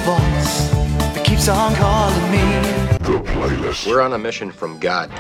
voice that keeps on calling me. The Playlist. We're on a mission from God.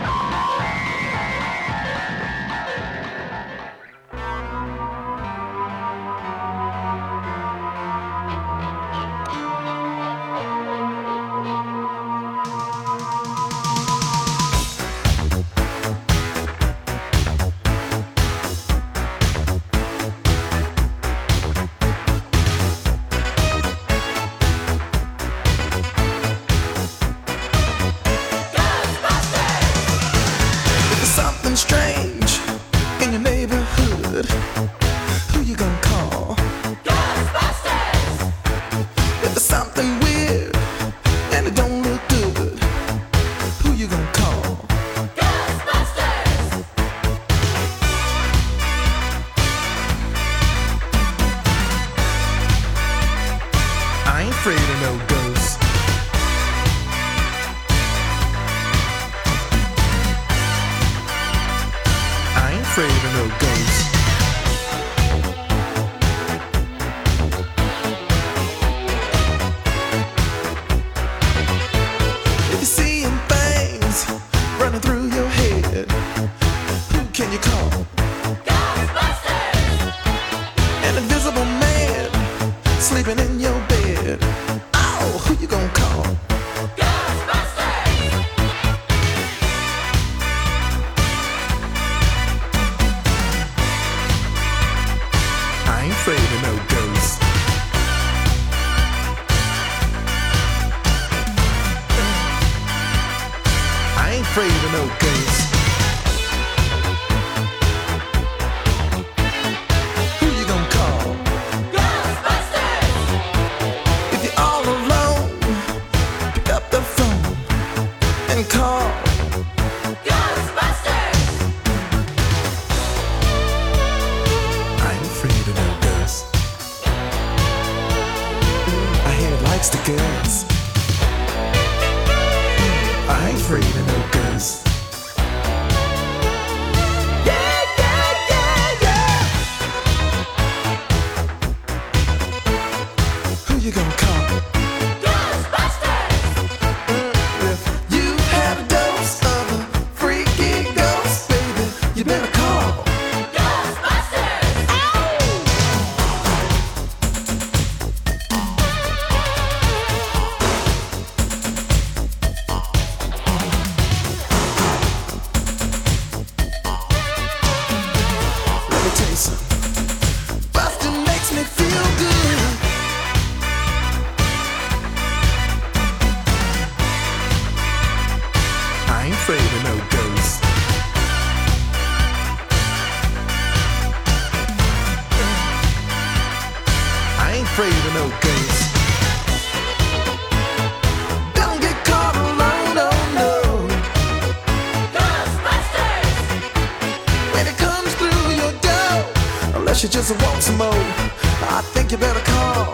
She just wants some more. I think you better call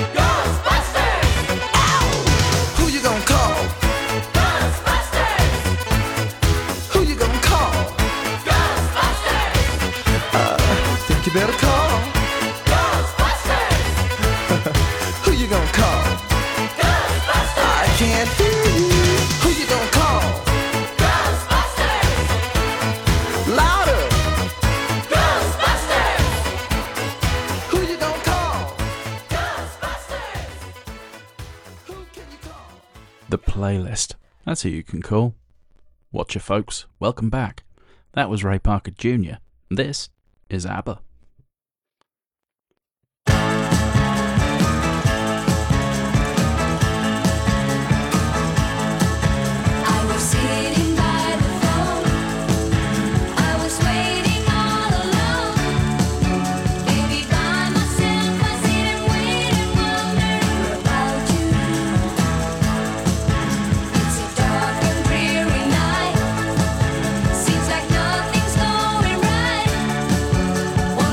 Ghostbusters. Ow! Who you gonna call? Ghostbusters. Who you gonna call? Ghostbusters. I think you better call Ghostbusters. Who you gonna call? Ghostbusters. I can't hear you. Who you gonna call? Ghostbusters. Louder. The Playlist. That's who you can call. Watcher folks, welcome back. That was Ray Parker Jr. This is ABBA. Seems like nothing's going right.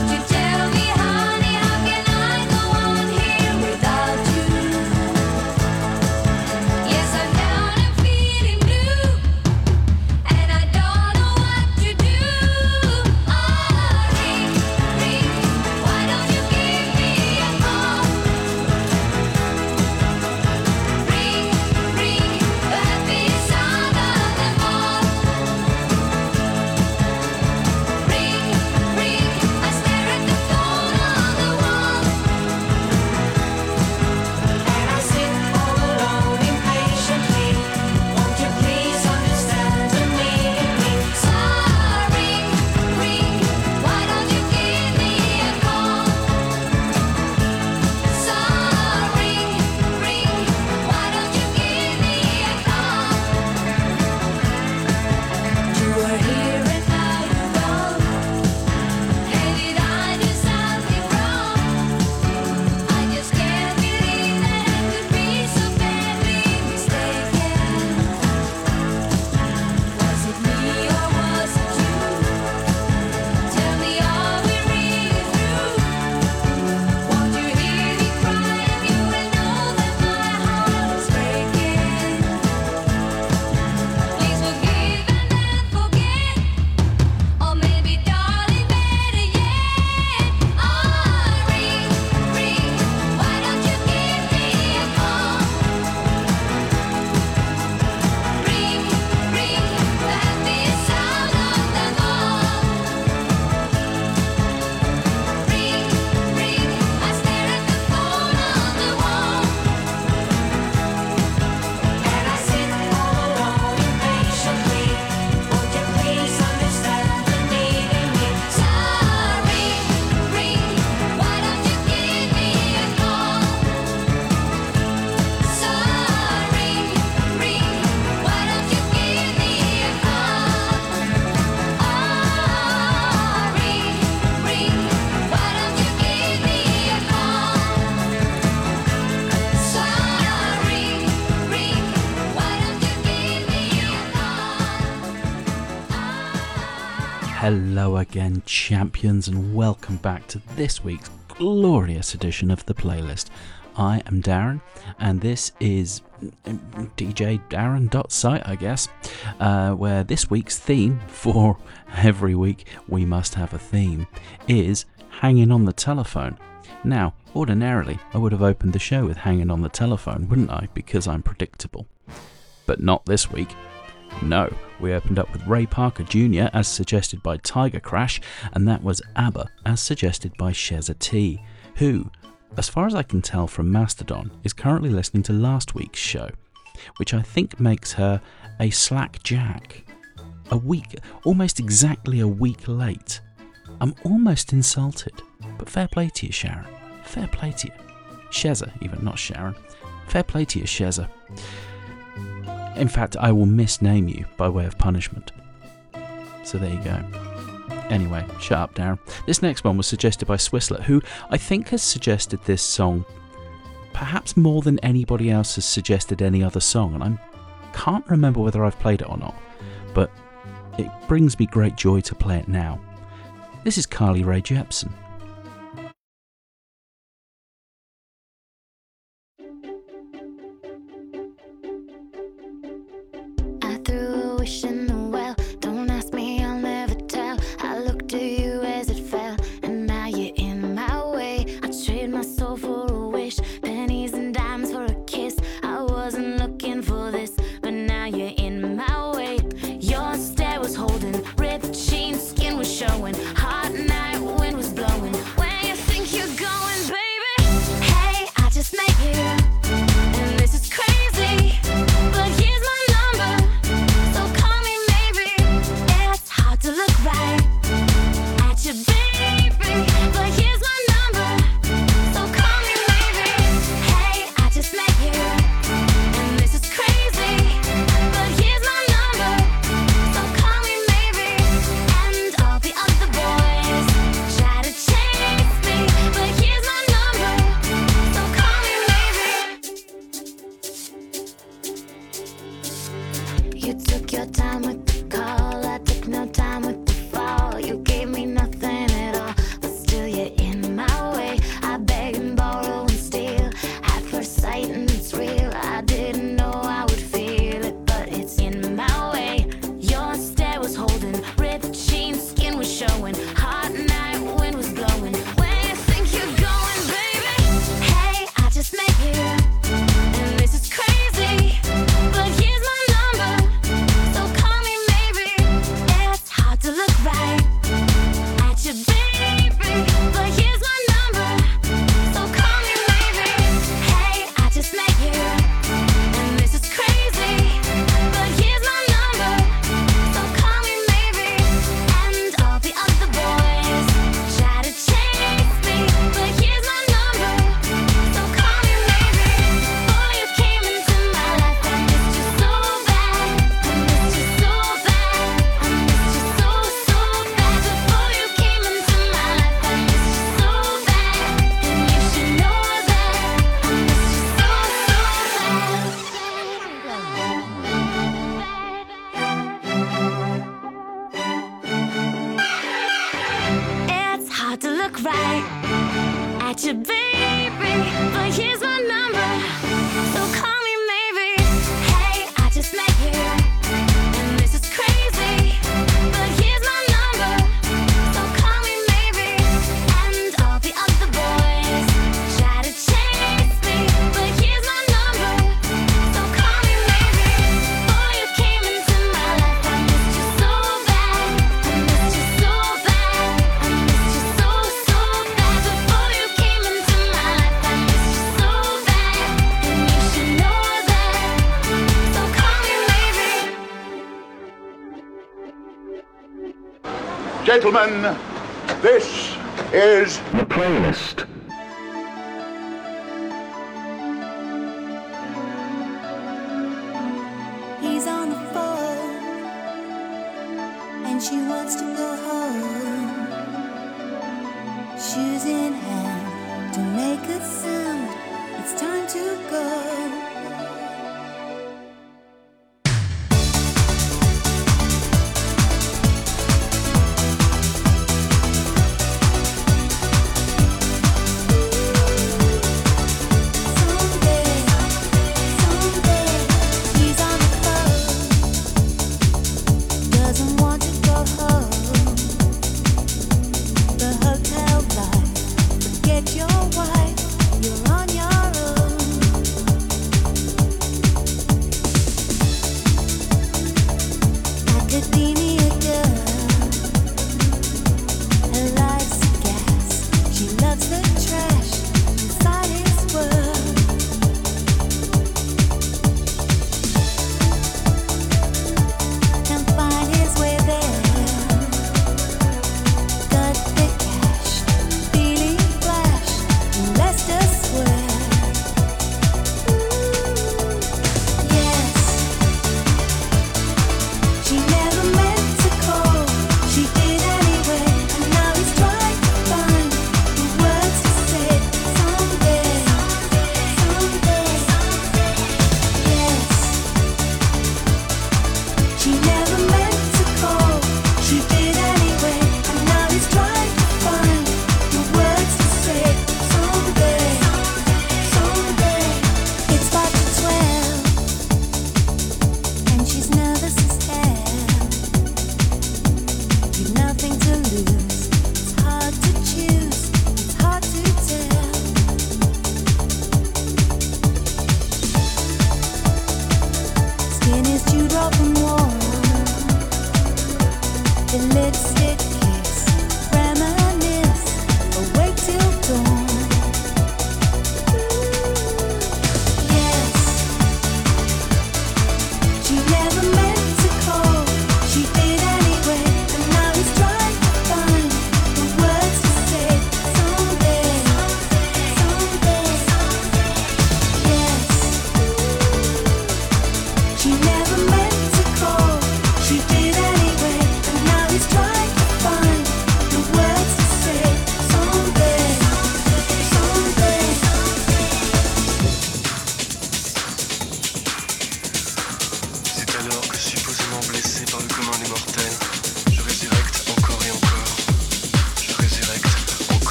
Hello again, champions, and welcome back to this week's glorious edition of The Playlist. I am Darren, and this is djdarren.site, I guess, where this week's theme, for every week we must have a theme, is Hanging on the Telephone. Now, ordinarily, I would have opened the show with Hanging on the Telephone, wouldn't I? Because I'm predictable. But not this week. No, we opened up with Ray Parker Jr. as suggested by Tiger Crash, and that was ABBA as suggested by Sheza T, who, as far as I can tell from Mastodon, is currently listening to last week's show, which I think makes her a slack jack. A week, almost exactly a week late. I'm almost insulted, but fair play to you, Sharon. Fair play to you. Sheza, even, not Sharon. Fair play to you, Sheza. In fact, I will misname you by way of punishment. So there you go. Anyway, shut up, Darren. This next one was suggested by Swisslet, who I think has suggested this song perhaps more than anybody else has suggested any other song, and I can't remember whether I've played it or not, but it brings me great joy to play it now. This is Carly Rae Jepsen. Wish in the well, don't ask me, I'll never tell. I looked at you as it fell, and now you're in my way. I trade my soul for a wish, pennies and dimes for a kiss. I wasn't looking for this, but now you're in my way. Your stare was holding, ripped jeans, skin was showing. Hot night, wind was blowing. Where you think you're going, baby? Hey, I just met you, and this is crazy, but here's my number. To look right at you, baby, but here's my number, so call me maybe. Hey, I just met you, and this is crazy, but here's my number, so call me maybe. And all the other boys try to chase me, but here's my number, so call me maybe. You took your time with the call, I took no time with the fall. You gave me nothing at all, but still you're in my way. I beg and borrow and steal at first sight, and it's real. I didn't know I would feel it, but it's in my way. Your stare was holding, ripped jeans, skin was showing. Hot night, wind was blowing. Where you think you're going, baby? Hey, I just met you, and this is crazy, but here's my number, so call me maybe. It's hard to look right at you, baby, but here's my number, so call me maybe. Hey, I just met you, and this is crazy, but here's my number, so call me maybe. And all the other boys try to chase me, but here's my number, so call me maybe. Boy, you came into my life, I missed you so bad, I missed you so bad, I missed you so bad. Before you came into my life, I missed you so bad, and you should know that I missed you so bad. It's hard to look right at you, baby, but here's my number, so call me maybe. Hey, I just met you, and this is crazy, but here's my number, so call me maybe. And all the other boys try to chase me, but here's my number, so call me maybe. Boy, you came into my life, I missed you so bad, I missed you so bad, I missed you so bad. Before you came into my life, I missed you so bad, and you should know that, so call me maybe. Gentlemen, this is The Playlist. He's on the phone, and she wants to go home. Shoes in hand to make a sound. It's time to go.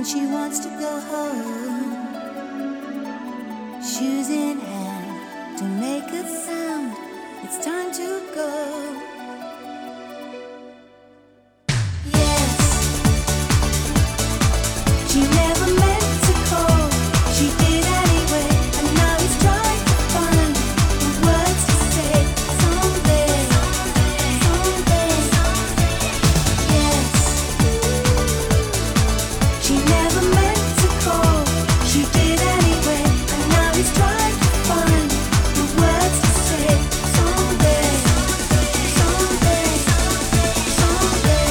she wants to go home. Shoes in hand, don't make a sound. It's time to go. Yes, she never meant to call. She did anyway, and now he's trying to find the words to say. Someday, someday, yes. She never meant to call. She did anyway, and now he's trying to find the words to say. Someday, someday, someday.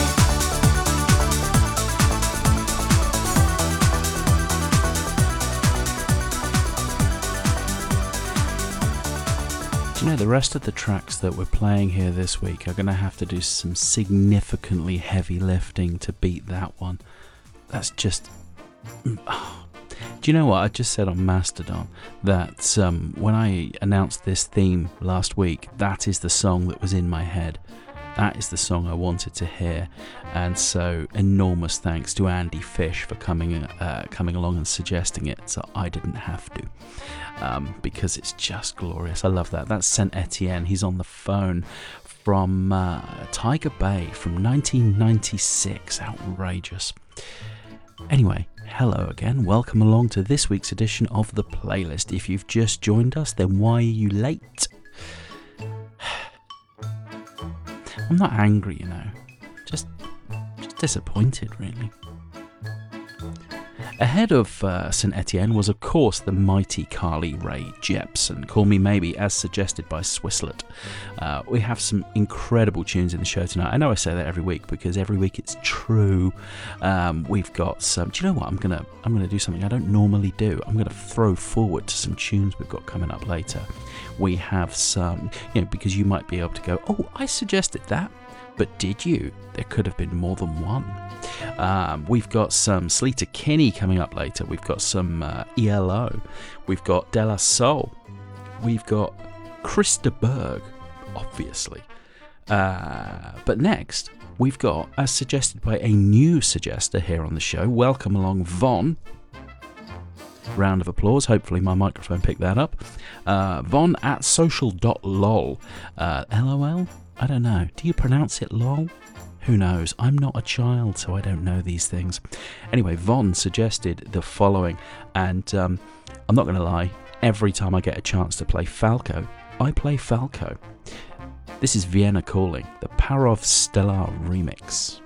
Do you know the rest of the tracks that we're playing here this week are going to have to do some significantly heavy lifting to beat that one? That's just... Do you know what? I just said on Mastodon that when I announced this theme last week, that is the song that was in my head. That is the song I wanted to hear. And so enormous thanks to Andy Fish for coming along and suggesting it, so I didn't have to. Because it's just glorious. I love that. That's Saint Etienne. He's on the phone from Tiger Bay from 1996. Outrageous. Anyway, hello again. Welcome along to this week's edition of The Playlist. If you've just joined us, then why are you late? I'm not angry, you know. Just disappointed, really. Ahead of Saint Etienne was, of course, the mighty Carly Rae Jepsen, Call Me Maybe, as suggested by Swisslet. We have some incredible tunes in the show tonight. I know I say that every week because every week it's true. We've got some... Do you know what? I'm gonna do something I don't normally do. I'm gonna throw forward to some tunes we've got coming up later. We have some, because you might be able to go, oh, I suggested that, but did you? There could have been more than one. We've got some Sleater Kinney coming up later. We've got some ELO. We've got De La Soul. We've got Krista Berg, obviously. But next, we've got, as suggested by a new suggester here on the show, welcome along Von. Round of applause. Hopefully my microphone picked that up. Von at social.lol. LOL? I don't know. Do you pronounce it lol? Who knows? I'm not a child, so I don't know these things. Anyway, Von suggested the following, and I'm not going to lie, every time I get a chance to play Falco, I play Falco. This is Vienna Calling, the Parov Stellar remix.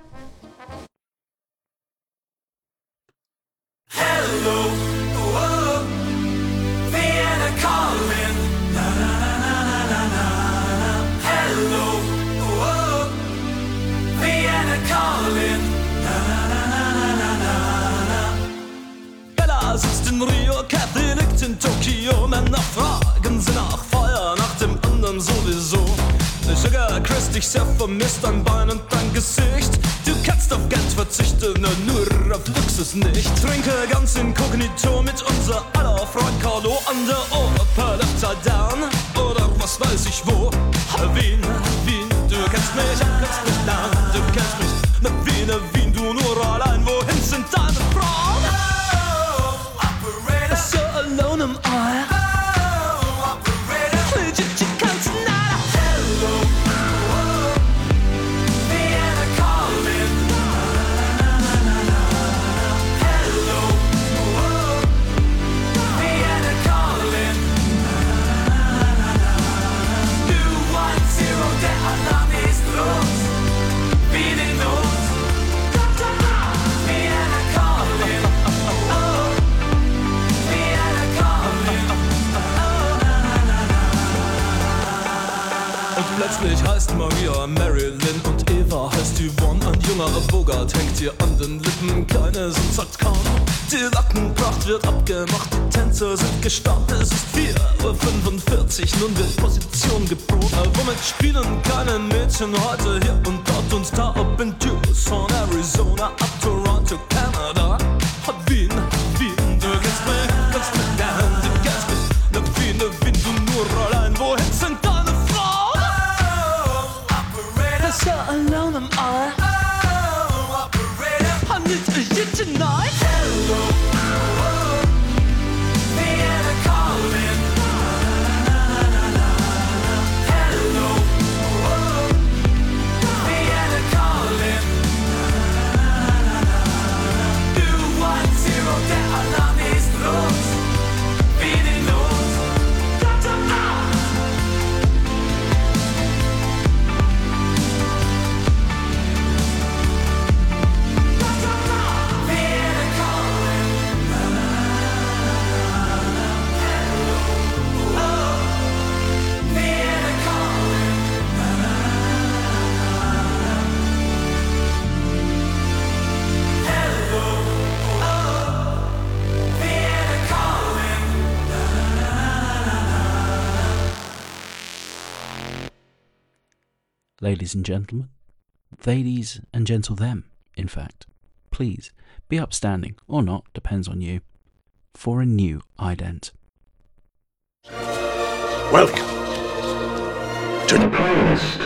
Hello, whoa, Vienna calling. Na na na na na na. Hello, whoa, Vienna calling. Na na na na na na. Bella sitzt in Rio, Kathy liegt in Tokio. Männer fragen sie nach Feuer, nach dem anderen sowieso. Sugar Chris dich sehr vermisst, dein Bein und dein Gesicht. Du kannst auf Geld verzichten, nur auf Luxus nicht. Trinke ganz inkognito mit unser aller Freund Carlo an der Oper Upside Down oder was weiß ich wo. Wien, Wien, du kennst mich lang, du kennst mich. Mit Wien, du nur allein, wohin sind deine Frauen? Oh, operator, so alone am I. Oh, operator, you can't deny. Hello, whoa, Vienna calling. Hello, whoa, Vienna calling. 210, der Alarm ist los. Wie den Not. Vienna calling. Oh, Vienna calling. Und plötzlich heißt Maria Marilyn und Eva heißt Yvonne. Ein junger Bogart hängt ihr an den Lippen, keine sind sagt kaum. Die Lackenpracht wird abgemacht, die Tänzer sind gestartet. Es ist 4:45 Uhr, nun wird Position geprobt. Womit spielen keine Mädchen heute hier und dort und da? Ob in Tucson, Arizona, ab Toronto, Kanada. Wien, Wien, du kennst mich gern, du kennst mich. Wien, du nur allein, wohin sind deine Frauen? Oh, operator, so alone am I. Oh, operator, I need you tonight. Hello. ladies and gentlemen, ladies and gentle them, in fact, please be upstanding, or not, depends on you, for a new ident. Welcome to the past.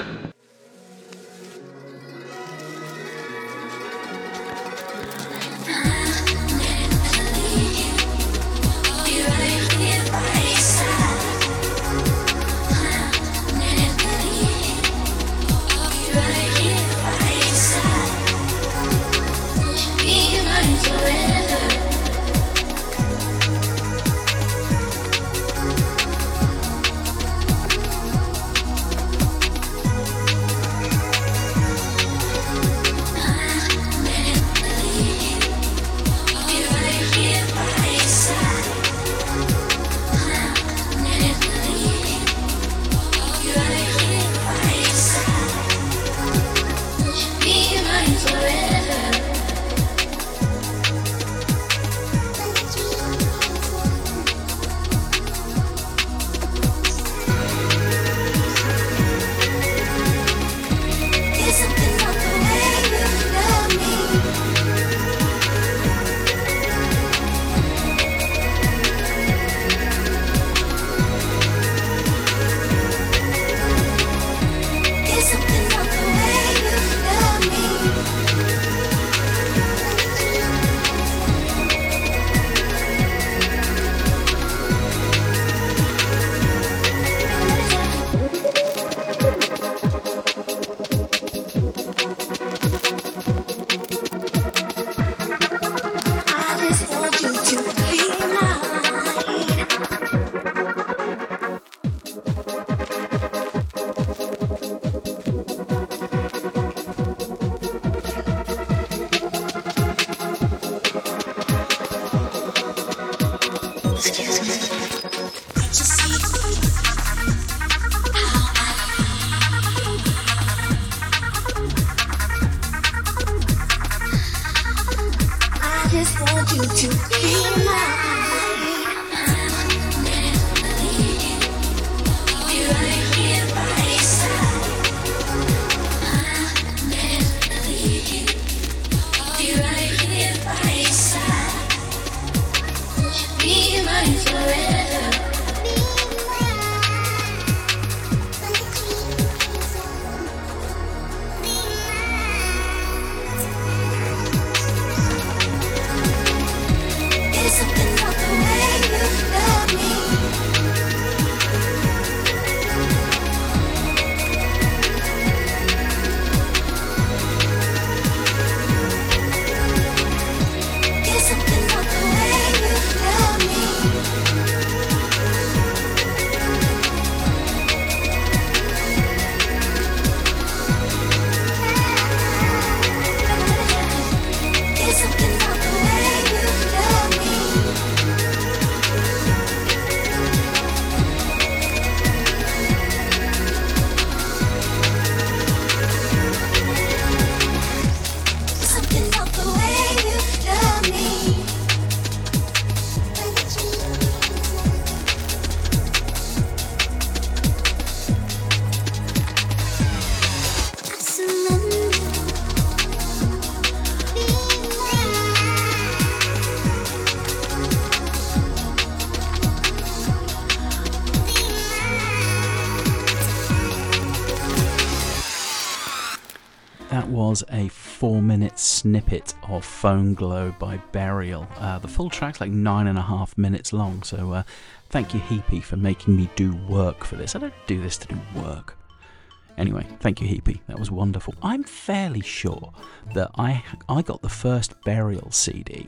That was a 4-minute snippet of Phone Glow by Burial. The full track's like 9.5 minutes long, so thank you, Heapy, for making me do work for this. I don't do this to do work. Anyway, thank you, Heapy. That was wonderful. I'm fairly sure that I got the first Burial CD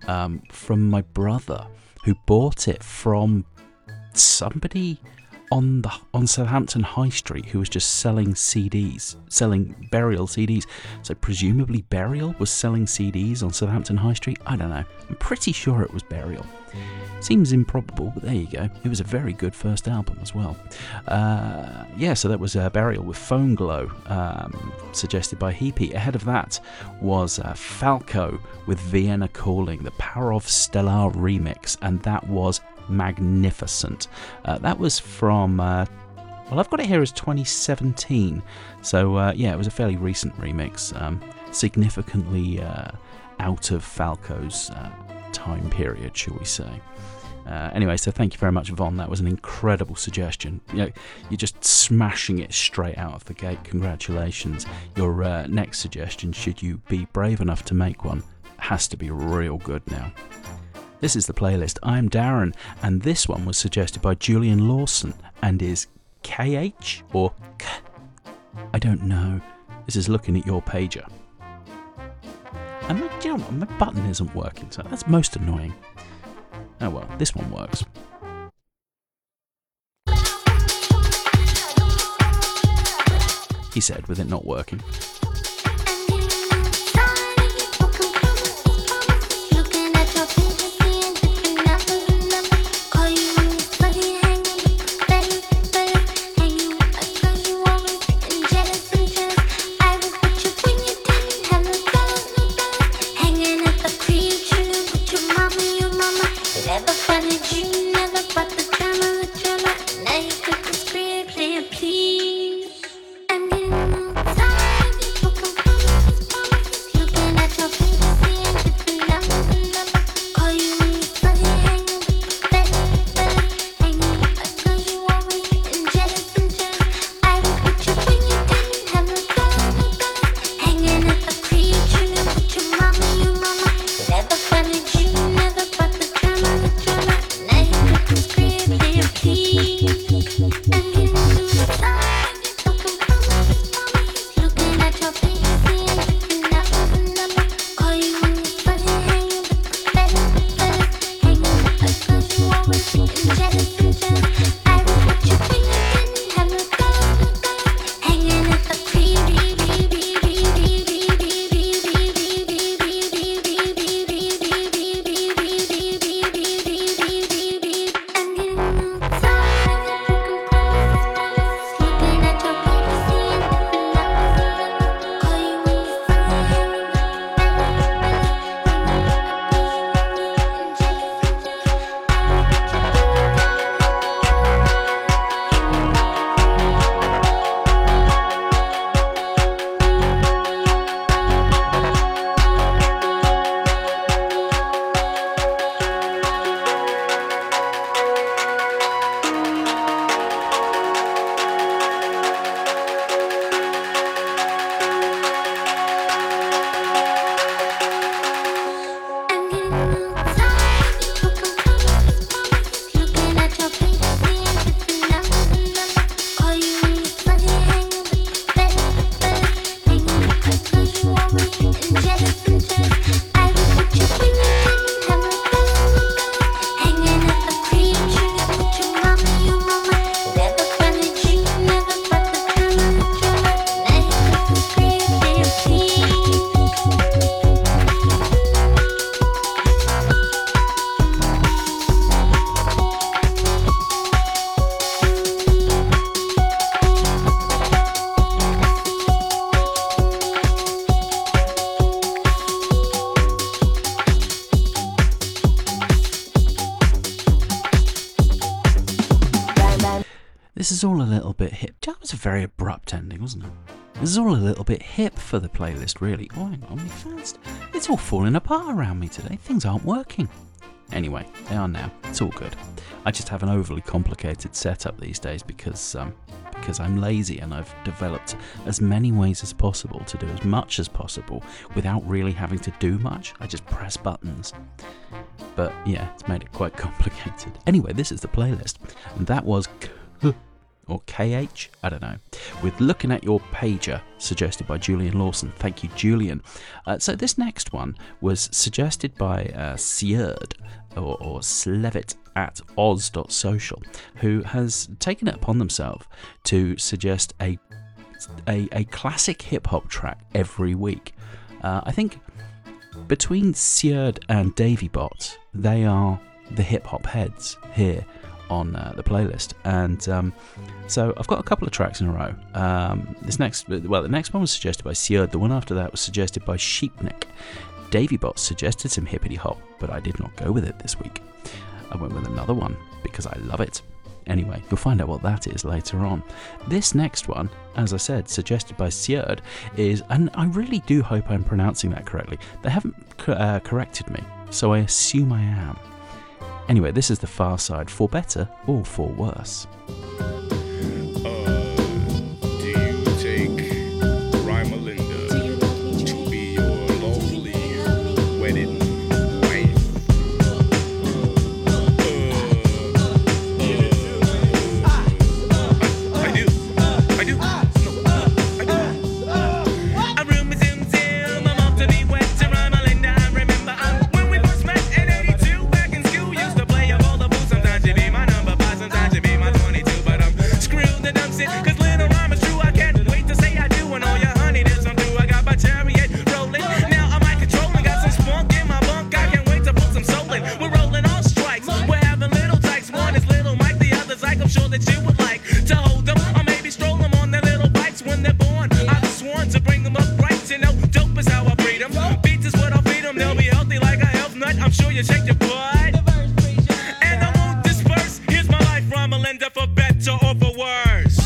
from my brother, who bought it from somebody on Southampton High Street who was just selling CDs, selling Burial CDs. So presumably Burial was selling CDs on Southampton High Street. I don't know. I'm pretty sure it was Burial. Seems improbable, but there you go. It was a very good first album as well. So that was Burial with Phone Glow, suggested by Heapy. Ahead of that was Falco with Vienna Calling, the Power of Stellar remix, and that was magnificent. That was from Well, I've got it here as 2017, so yeah, it was a fairly recent remix, significantly out of Falco's time period, shall we say. Anyway, so thank you very much, Von. That was an incredible suggestion. You're just smashing it straight out of the gate. Congratulations. Your next suggestion, should you be brave enough to make one, has to be real good now. This is the playlist. I'm Darren, and this one was suggested by Julian Lawson and is KH or K? I don't know. This is looking at your pager. And you know what? My button isn't working, so that's most annoying. Oh well, this one works. He said, with it not working. Never funded you, never bought the drama with drama. Now you could the script, play it, please. I'm getting a little tired of your broken promises. Looking at your fantasy and different numbers. Call you when you're funny, hanging with the best. Hanging with the girls you always getting jealous and jealous. I was with you when you didn't have no girl. Hanging at the crib, chilling with your mama. Never funded you, never bought the drama. Now you could the script, play it, please. I'm getting too tired of your broken promises. Looking at your fantasy and different numbers. Call you when you're funny, hanging with the best. Hanging with the girls you always getting jealous and jealous. I was with you when you didn't have no girl. Hanging at the This is all a little bit hip. That was a very abrupt ending, wasn't it? This is all a little bit hip for the playlist, really. Oh, hang on, me fast. It's all falling apart around me today. Things aren't working. Anyway, they are now. It's all good. I just have an overly complicated setup these days because I'm lazy and I've developed as many ways as possible to do as much as possible without really having to do much. I just press buttons. But yeah, it's made it quite complicated. Anyway, this is the playlist. And that was or KH, I don't know, with Looking at Your Pager, suggested by Julian Lawson. Thank you, Julian. So this next one was suggested by Sjerd, or Slevit at oz.social, who has taken it upon themselves to suggest a classic hip-hop track every week. I think between Sjerd and Davy Bot, they are the hip-hop heads here on the playlist, and so I've got a couple of tracks in a row. The next one was suggested by Sjerd. The one after that was suggested by Sheepneck. Davy Bot suggested some hippity hop, but I did not go with it this week. I went with another one because I love it. Anyway, you'll find out what that is later on. This next one, as I said, suggested by Sjerd, is, and I really do hope I'm pronouncing that correctly. They haven't corrected me, so I assume I am. Anyway, this is The Far Side, for better or for worse. Do you take Rhyma Linda to be your lawfully wedded wife? I do. I room is in Zim, I'm off to be wed to Rhyma Linda. I remember when we first met in 82, back in school, used to play up all the booze. Sometimes you be my number 5, sometimes you be my 22, but I'm screwed and I'm sick, cause little rhyme is true. I can't wait to say I do, and all your honey did I'm through. I got my chariot rolling, now I'm like controlling, got some spunk in my bunk, I can't wait to put some soul in. We're rolling all strikes, we're having little dykes, one is Little Mike, the other's like, I'm sure that you would like to hold them, or maybe stroll them on their little bikes when they're born. I've sworn to bring them up right, you know, dope is how I breed them, beats is what I'll feed them, they'll be healthy like a health nut, I'm sure you shake your butt, and I won't disperse, here's my life, Rhyma Linda, for better or for worse.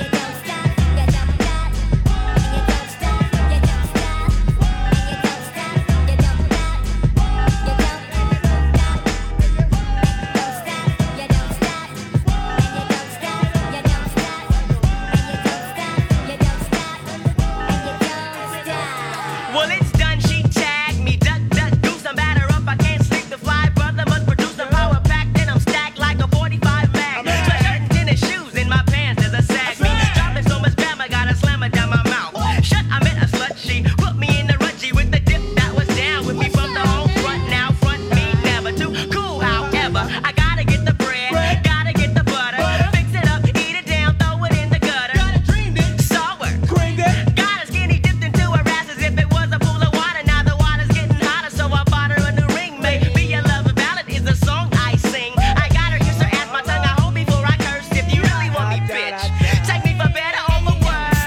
Well, it's done, she tagged me, duck, goose, I'm batter up, I can't sleep, the fly brother must produce the power pack, then I'm stacked like a 45 mag, sweatshirt and tennis shoes in my pants as I sag me, dropping so much spam, I gotta slam it down my mouth, shut, I meant a slut, she put me in the rudgy with the dip that was down with me from the home front, now front me never too cool, however, I gotta get the bread, gotta get the butter, fix it up, eat it down, throw it in the gutter, saw her, got a skinny dipped into her ass as if it was a pool of water. Now the water's getting hotter, so I bought her a new ring. Maybe a love ballad is the song I sing. I got her used to ask my tongue, I hold before I curse. If you really want me, bitch, take me for better or for worse.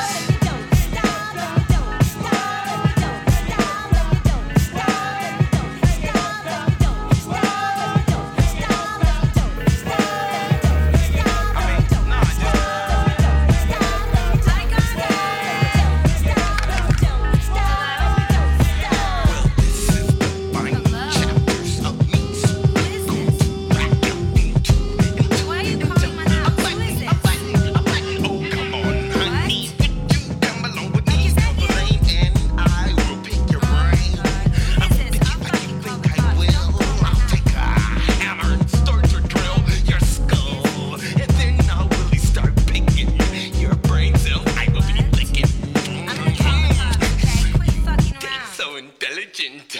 So intelligent.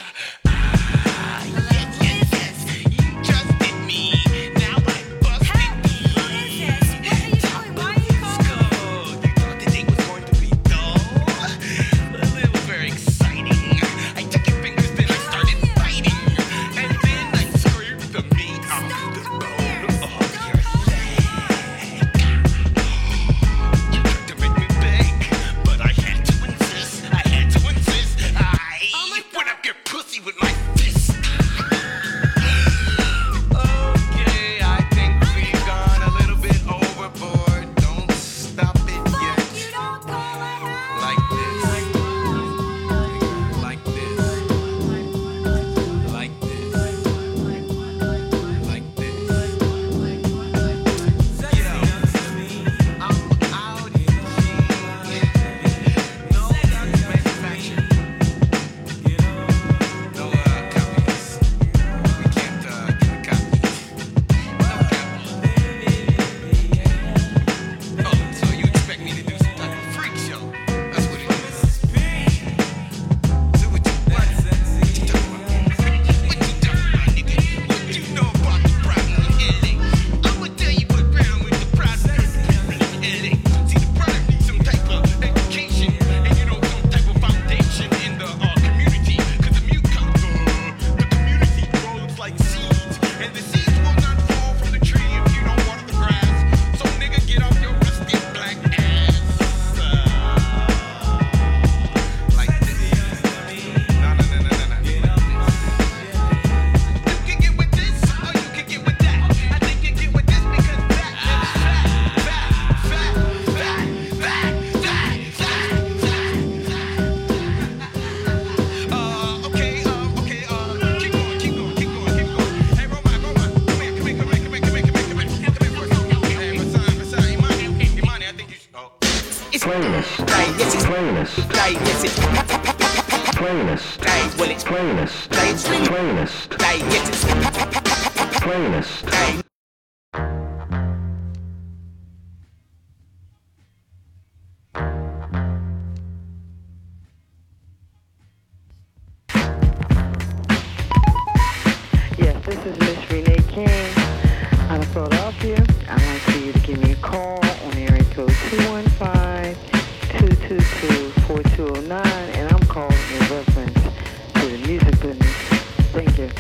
Yes, you just did me. Now I busted me. Top of disco. You thought the date was going to be dull? Well, it was very exciting. I took your fingers, then I started biting. And then I scraped the meat off the bone of your leg. You tried to make me beg, but I had to insist. I put up your pussy Playlist. Hey, yes, it's Playlist. hey, well, it's Playlist. hey, it's Playlist. hey, yes, it's Playlist. hey. Yes, this is Miss Renee King out of Philadelphia. I'd like for you to give me a call on area code 215-222-4209, and I'm calling in reference to the music business. Thank you.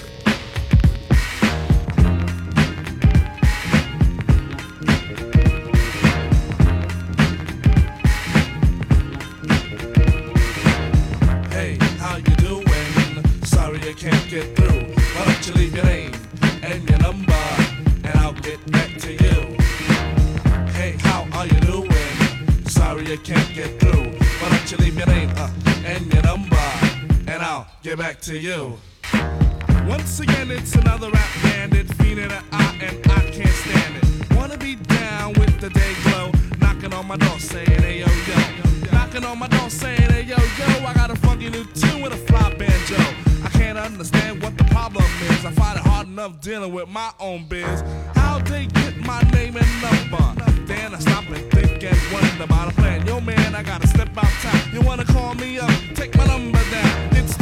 Hey, how you doing? Sorry I can't get through. Why don't you leave your name and your number, and I'll get back to you. Hey, how are you doing? Sorry I can't get through. Why don't you leave your name and your number, and I'll get back to you. Once again, it's another rap bandit, feeling an eye, and I can't stand it. Wanna be down with the day glow, knocking on my door saying, hey yo yo. Knocking on my door saying, hey yo yo, I got a funky new tune with a fly banjo. I can't understand what the problem is. I find it hard enough dealing with my own biz. How'd they get my name and number? Then I stop and think and wonder about a plan. Yo man, I gotta step outside. You wanna call me up? Take my number down. It's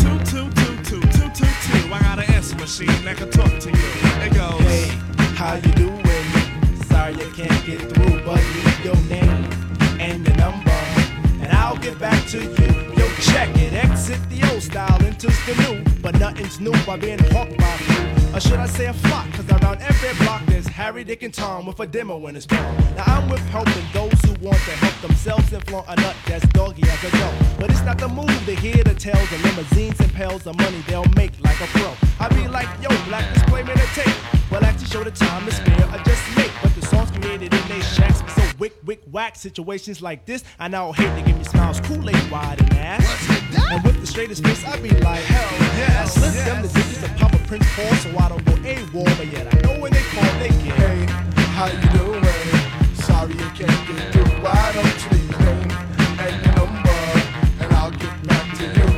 2222222. I got an answer machine that can talk to you. It goes, Hey, how you doing? Sorry I can't get through, but leave your name and your number, and I'll get back to you. Yo, check it, exit the old style, enters the new, but nothing's new by being hawked by a few. Or should I say a flock, cause around every block there's Harry, Dick, and Tom with a demo in his palm. Now I'm with helping those who want to help themselves and flaunt a nut that's doggy as a dough. But it's not the move to hear the tales of limousines and pails of money they'll make like a pro. I be like, yo, black display man, tape. Well, actually show the time to spare, I just make. But the songs created in they shacks be so whack. Situations like this, I now hate to give me smiles, Kool-Aid wide and ass. And with the straightest face, I be like, hell yes. Slip them the digits of Papa Prince Paul, so I don't go AWOL, but yet I know when they call, they get. Hey, how you doing? Sorry you can't get through. Why don't you leave your name and your number, and I'll get back to you.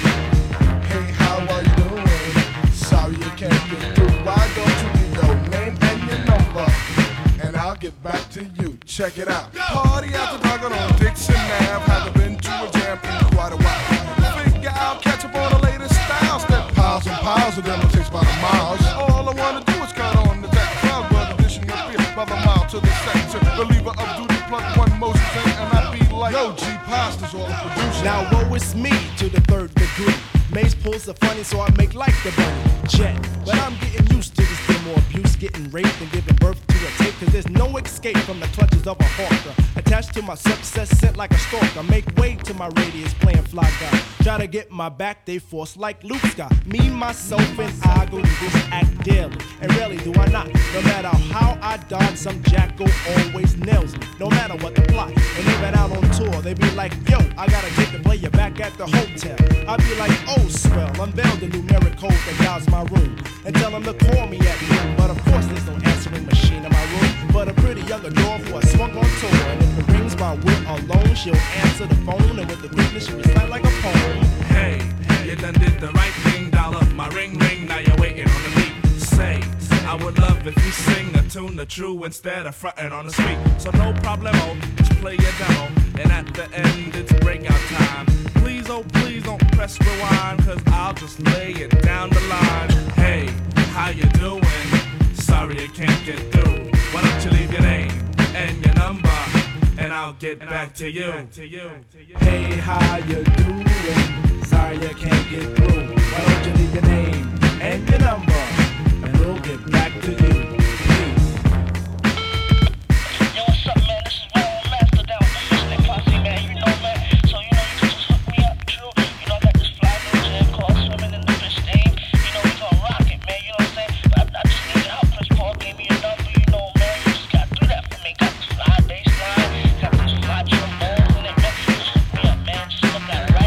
Hey, how are you doing? Sorry you can't get through. Why don't you leave your name and your number, and I'll get back to you. Check it out. Party after dark on Dixon Ave. Haven't been to a jam in quite a while. Figure out, catch up on the latest styles. Step piles and piles of them will takes by the miles. All I wanna do is cut on the deck. Crowd brother dishing your beer by the mile to the section. Believer of duty, plug one Moses in, and I be like, yo, G Pasta's all the producer. Now woe is me to the third degree. Maze pulls the funny, so I make like the bunny. Jet, but I'm getting used to this demo abuse, getting raped and giving birth to a tape. Cause there's no escape from the clutches of a hawker. Attached to my success, sent like a stalker. Make way to my radius, playing fly guy. Try to get my back, they force like Luke Scott. Me, myself, and I go through this act daily. And rarely do I not. No matter how I dodge, some jackal always nails me. No matter what the plot. When they been out on tour, they be like, yo, I gotta take the player back at the hotel. I be like, oh, swell, unveil the numeric code that guides my room. And tell them to call me at noon. But of course, there's no answering machine in my room. But a pretty young adore who I swung on tour. And if it rings while we're alone, she'll answer the phone. And with the quickness, she recite like a poem. hey, you done did the right thing, dial up my ring, now you're waiting on the beat. Say, I would love if you sing a tune the true instead of frontin' on the street. So no problemo, just play your demo, and at the end it's breakout time. Please, oh please don't press rewind, cause I'll just lay it down the line. Hey, how you doing? Sorry I can't get through. Why don't you leave your name and your number, and I'll get back to you. Hey, how you doing? Sorry I can't get through. Why don't you leave your name and your number, and we'll get back to you. Peace. Yo, what's up, man? This is Raul Master down with the Mystic Posse, man. You know, man. So, you know, you can just hook me up, true. You know, I got this fly new jam called Swimming in the Fish Name. You know, we gon' rock it, man. You know what I'm saying? But I just need your help. Chris Paul gave me a number, you know, man. You just gotta do that for me. Got this fly bass line, got this fly trombones in it, man. Just hook me up, man. Just look at it right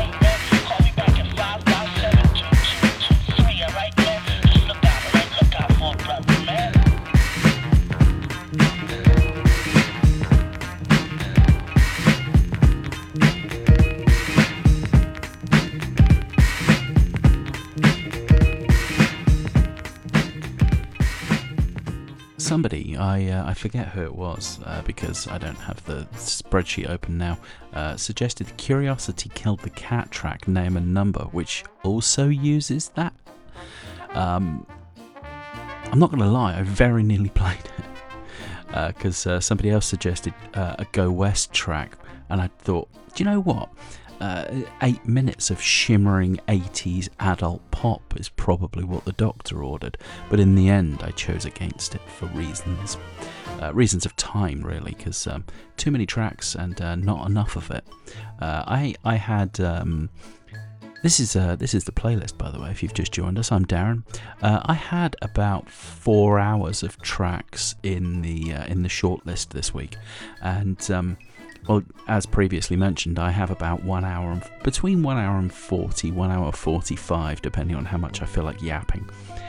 somebody, I forget who it was because I don't have the spreadsheet open now, suggested Curiosity Killed the Cat track, Name and Number, which also uses that. I'm not going to lie, I very nearly played it because somebody else suggested a Go West track, and I thought, do you know what? 8 minutes of shimmering 80s adult pop is probably what the doctor ordered, but in the end I chose against it for reasons of time, really, because too many tracks and not enough of it. I had this is the playlist, by the way, if you've just joined us. I'm Darren. I had about 4 hours of tracks in the shortlist this week, and well, as previously mentioned, I have about between 1 hour and 40, 1 hour 45, depending on how much I feel like yapping.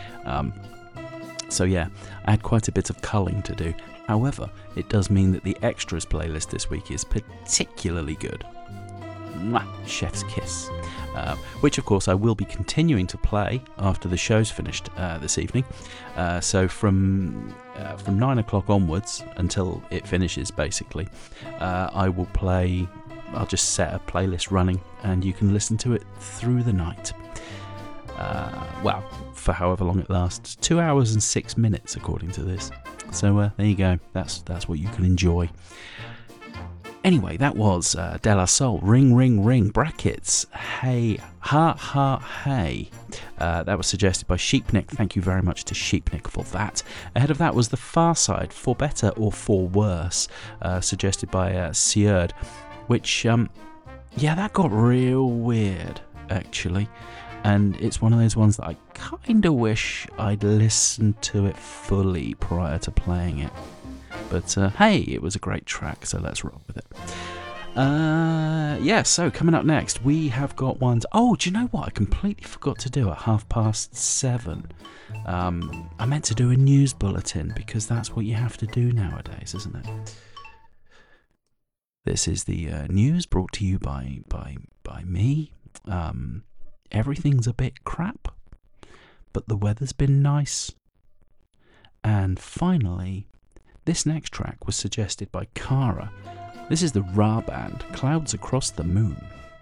So yeah, I had quite a bit of culling to do. However, it does mean that the extras playlist this week is particularly good. Mwah, chef's kiss. Which of course I will be continuing to play after the show's finished this evening. So from 9 o'clock onwards until it finishes, basically, I'll just set a playlist running and you can listen to it through the night. Well, for however long it lasts, 2 hours and 6 minutes according to this. So there you go, that's what you can enjoy. Anyway, that was De La Soul, Ring Ring Ring, brackets, Hey, Ha Ha Hey. That was suggested by Sheepnick. Thank you very much to Sheepnick for that. Ahead of that was The Far Side, For Better or For Worse, suggested by Seard, which, that got real weird, actually. And it's one of those ones that I kind of wish I'd listened to it fully prior to playing it. But hey, it was a great track, so let's roll with it. So coming up next, we have got ones. Oh, do you know what? I completely forgot to do at 7:30. I meant to do a news bulletin because that's what you have to do nowadays, isn't it? This is the news brought to you by me. Everything's a bit crap, but the weather's been nice. And finally, this next track was suggested by Cara. This is the Ra Band, Clouds Across the Moon.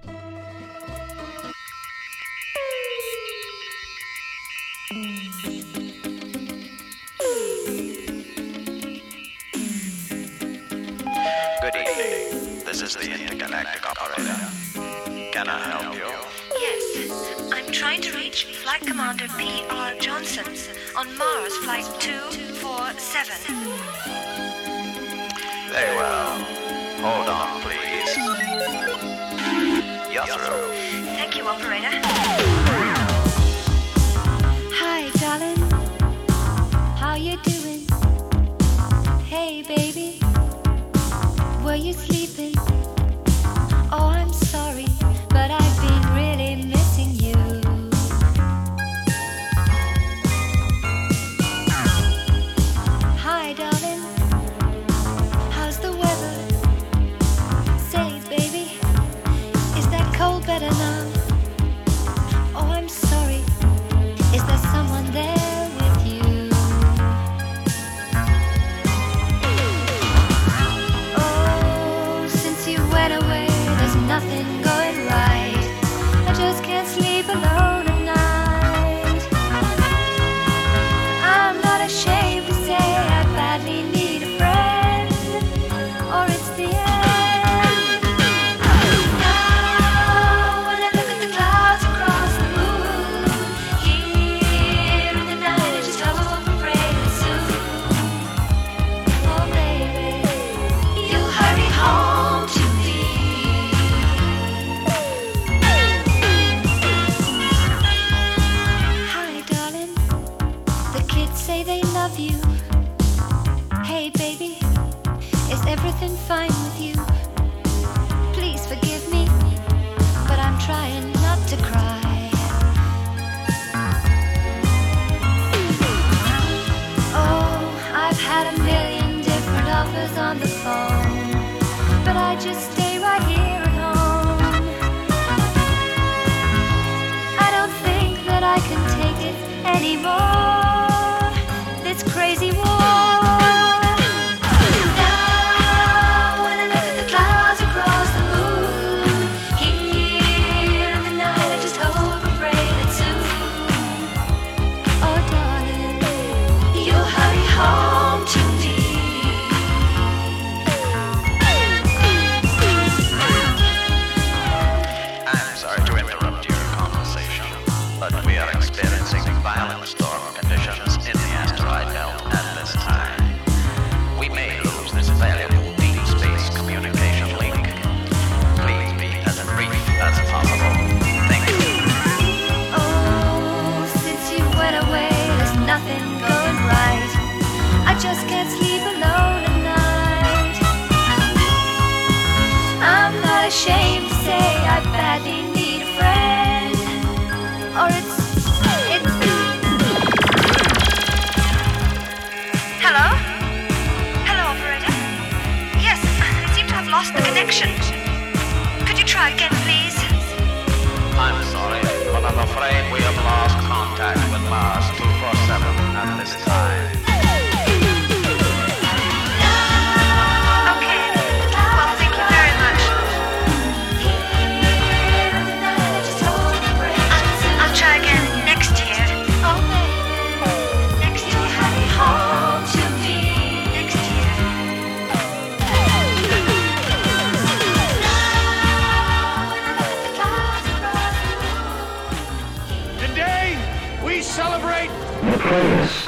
Good evening. This is the intergalactic operator. Can I help you? Yes, I'm trying to reach Flight Commander P.R. Johnson on Mars Flight 247. Very well. Hold on, please. You're through. Thank you, operator. Hi, darling. How you doing? Hey, baby. Were you sleeping? Oh, I'm sorry, but I've been really missing you. Hi, darling. How's the weather? Say, baby, is that cold better now? Oh, I'm sorry. Is there someone there with you? Oh, since you went away, there's nothing going right. I just can't sleep alone at night. I'm not ashamed to say I badly need a friend, or it's the end. Now, when I look at the clouds across the moon, here in the night, I just hope and pray that soon, oh baby, you'll hurry home to me. Hi, darling. The kids say they love you. Hey, baby, is everything fine with you? Please forgive me, but I'm trying not to cry. Oh, I've had a million different offers on the phone, but I just stay right here at home. I don't think that I can take it anymore. This crazy war. afraid we have lost contact with Mars 247 at this time. Well, thank you very much. I'll try again next year. Next year. Home to me. Next year. Today, we celebrate The playlist.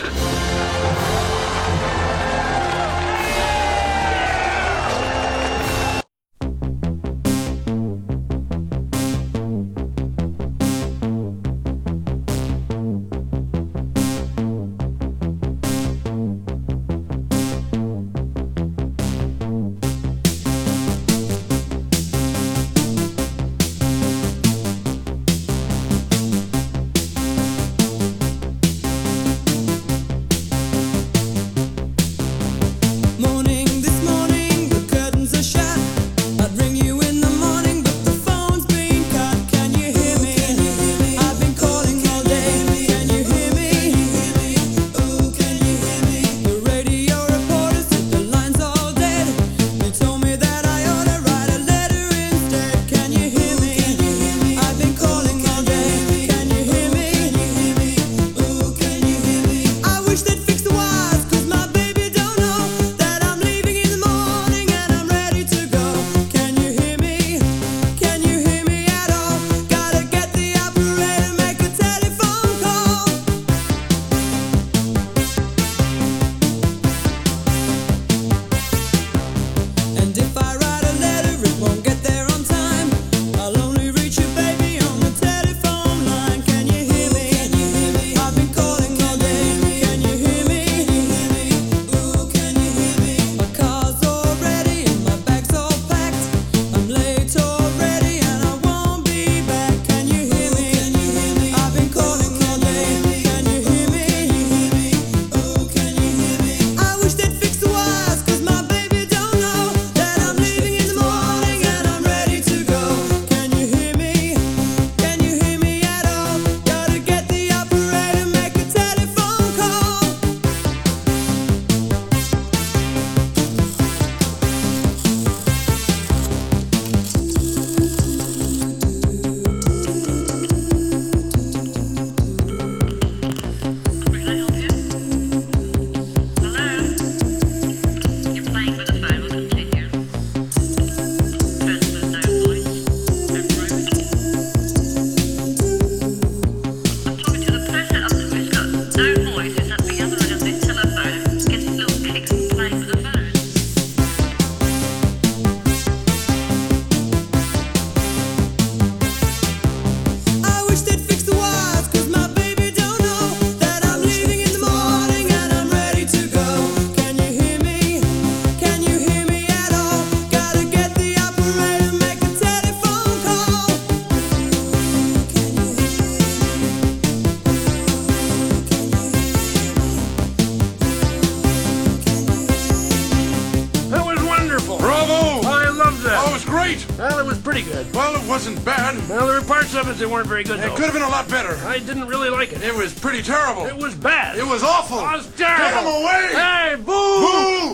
Well, it was pretty good. Well, it wasn't bad. Well, there were parts of it that weren't very good, It though. could have been a lot better. I didn't really like it. It was pretty terrible. It was bad. It was awful. It was terrible. Get him away! Hey, boo! Boo!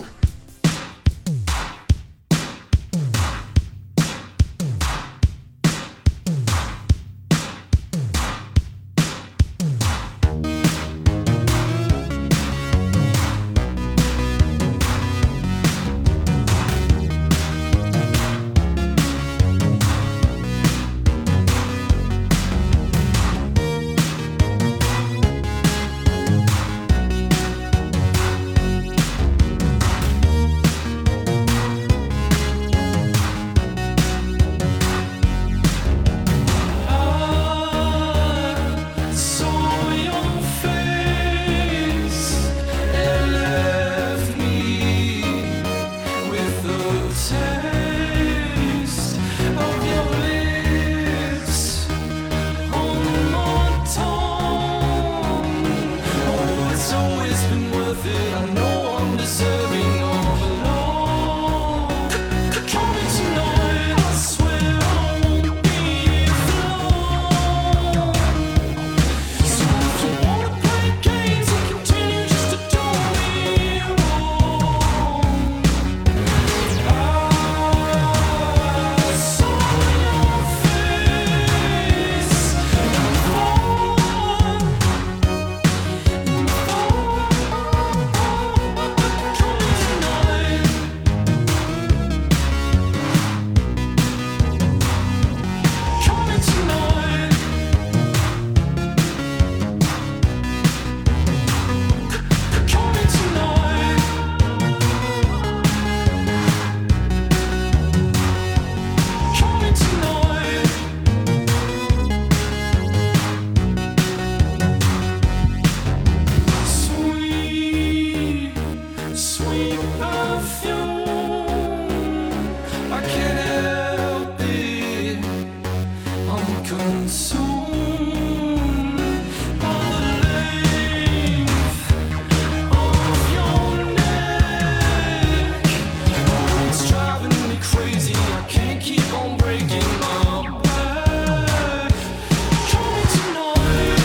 consumed by the length of your neck. Oh, it's driving me crazy. I can't keep on breaking my back. Call me tonight.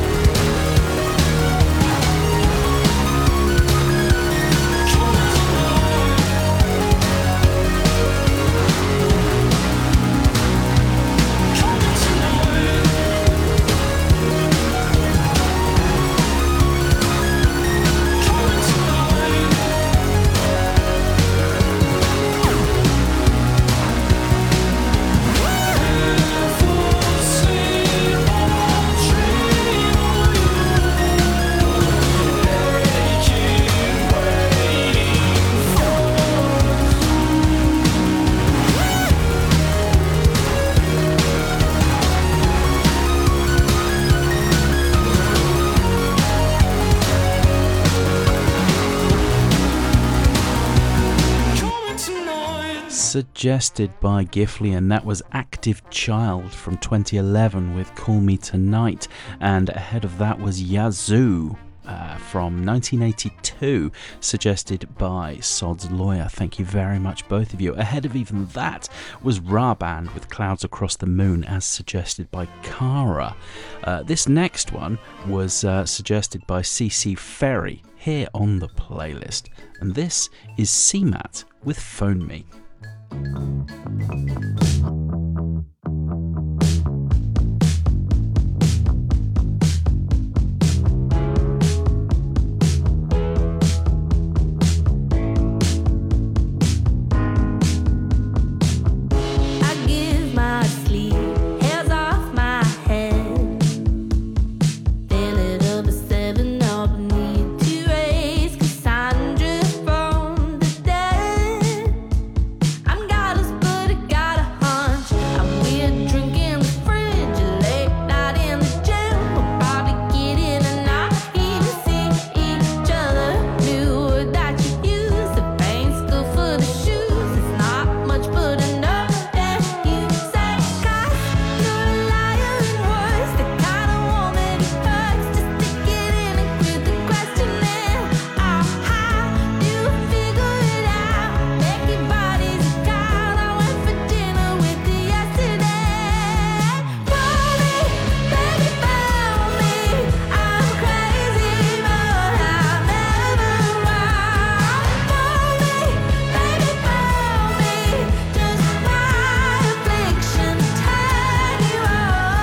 Call me tonight. Call me tonight. Call me tonight. Suggested by Gifley, and that was Active Child from 2011 with Call Me Tonight, and ahead of that was Yazoo from 1982, suggested by Sod's Lawyer. Thank you very much, both of you. Ahead of even that was Ra Band with Clouds Across the Moon, as suggested by Cara. This next one was suggested by CC Ferry here on the playlist, and this is CMAT with Phone Me. I give my sleep, hairs off my head. Fill it up at 7 up, need to raise Cassandra from the dead. I'm goddess, but I got a hunch. I'm weird, drinking the fridge, late night in the gym. We'll probably get in and not even see each other. New word that you use, the paint's good for the shoes. It's not much, but enough that you say. 'Cause you're a liar in words, the kind of woman who hurts. Just stick it in and quit the questioning. Oh, how do you figure it out? Make your body's a cloud. I went for dinner with you yesterday. Phone me, baby, phone me. I'm crazy, but I'll never run. Phone me, baby, phone me. Just my affliction turn you on.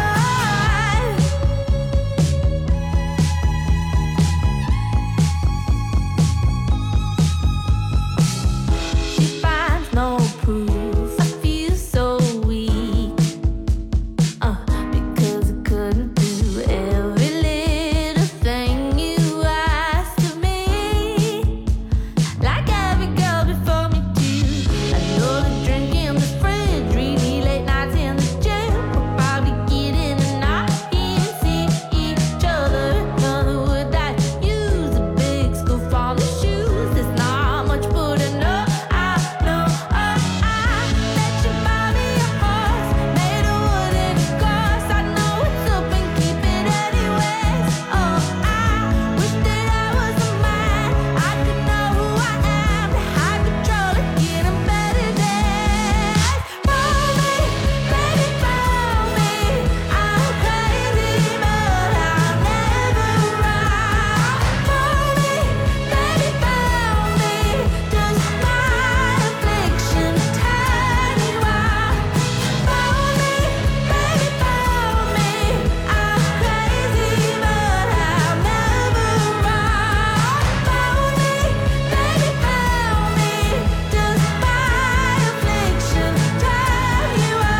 She finds no proof. I feel so weak. Because I couldn't do every little thing you asked of me. Like every girl before me too. I know the drink in the fridge, really late nights in the gym. We'll probably get in and not even see each other. Another word that you use, a big scoop on the shoes. It's not much, but enough. I know I let you buy me a horse, made of wood and glass. I know it's up and keep it anyways. Oh, I wish that I was a man. I could know who I am, have control of getting better days. Phone me, baby, phone me. I'm crazy, but I'll never run. Phone me, baby, phone me. Just my affliction turn you on. Phone me, baby, phone me. I'm crazy, but I'll never run. Phone me, baby, phone me. Just my affliction turn you on.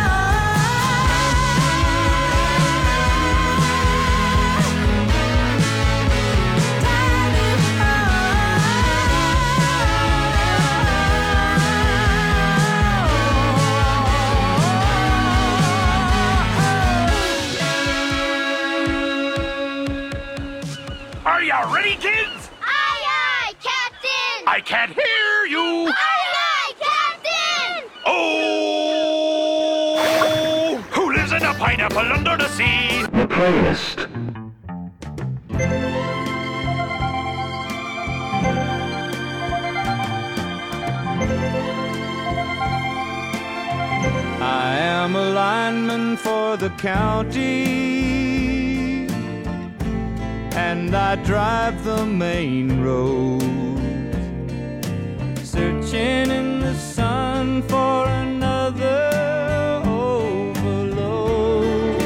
Are you ready, kids? Aye, aye, Captain! I can't hear you. Aye, aye, Captain! Oh, who lives in a pineapple under the sea. The playlist. I am a lineman for the county, and I drive the main road, searching in the sun for another overload.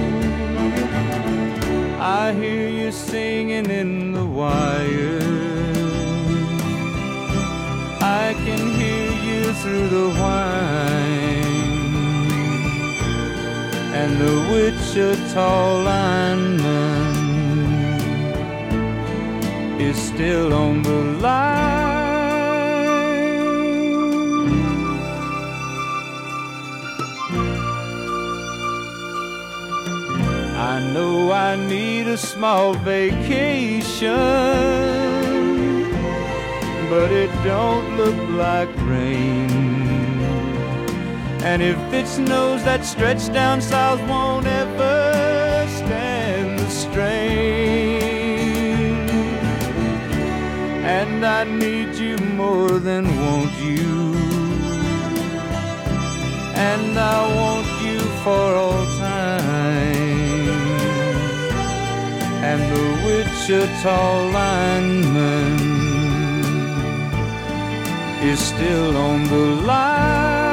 I hear you singing in the wire, I can hear you through the whine, and the Wichita lineman is still on the line. I know I need a small vacation, but it don't look like rain. And if it snows, that stretch down south won't ever stand the strain. And I need you more than want you, and I want you for all time. And the Wichita lineman is still on the line.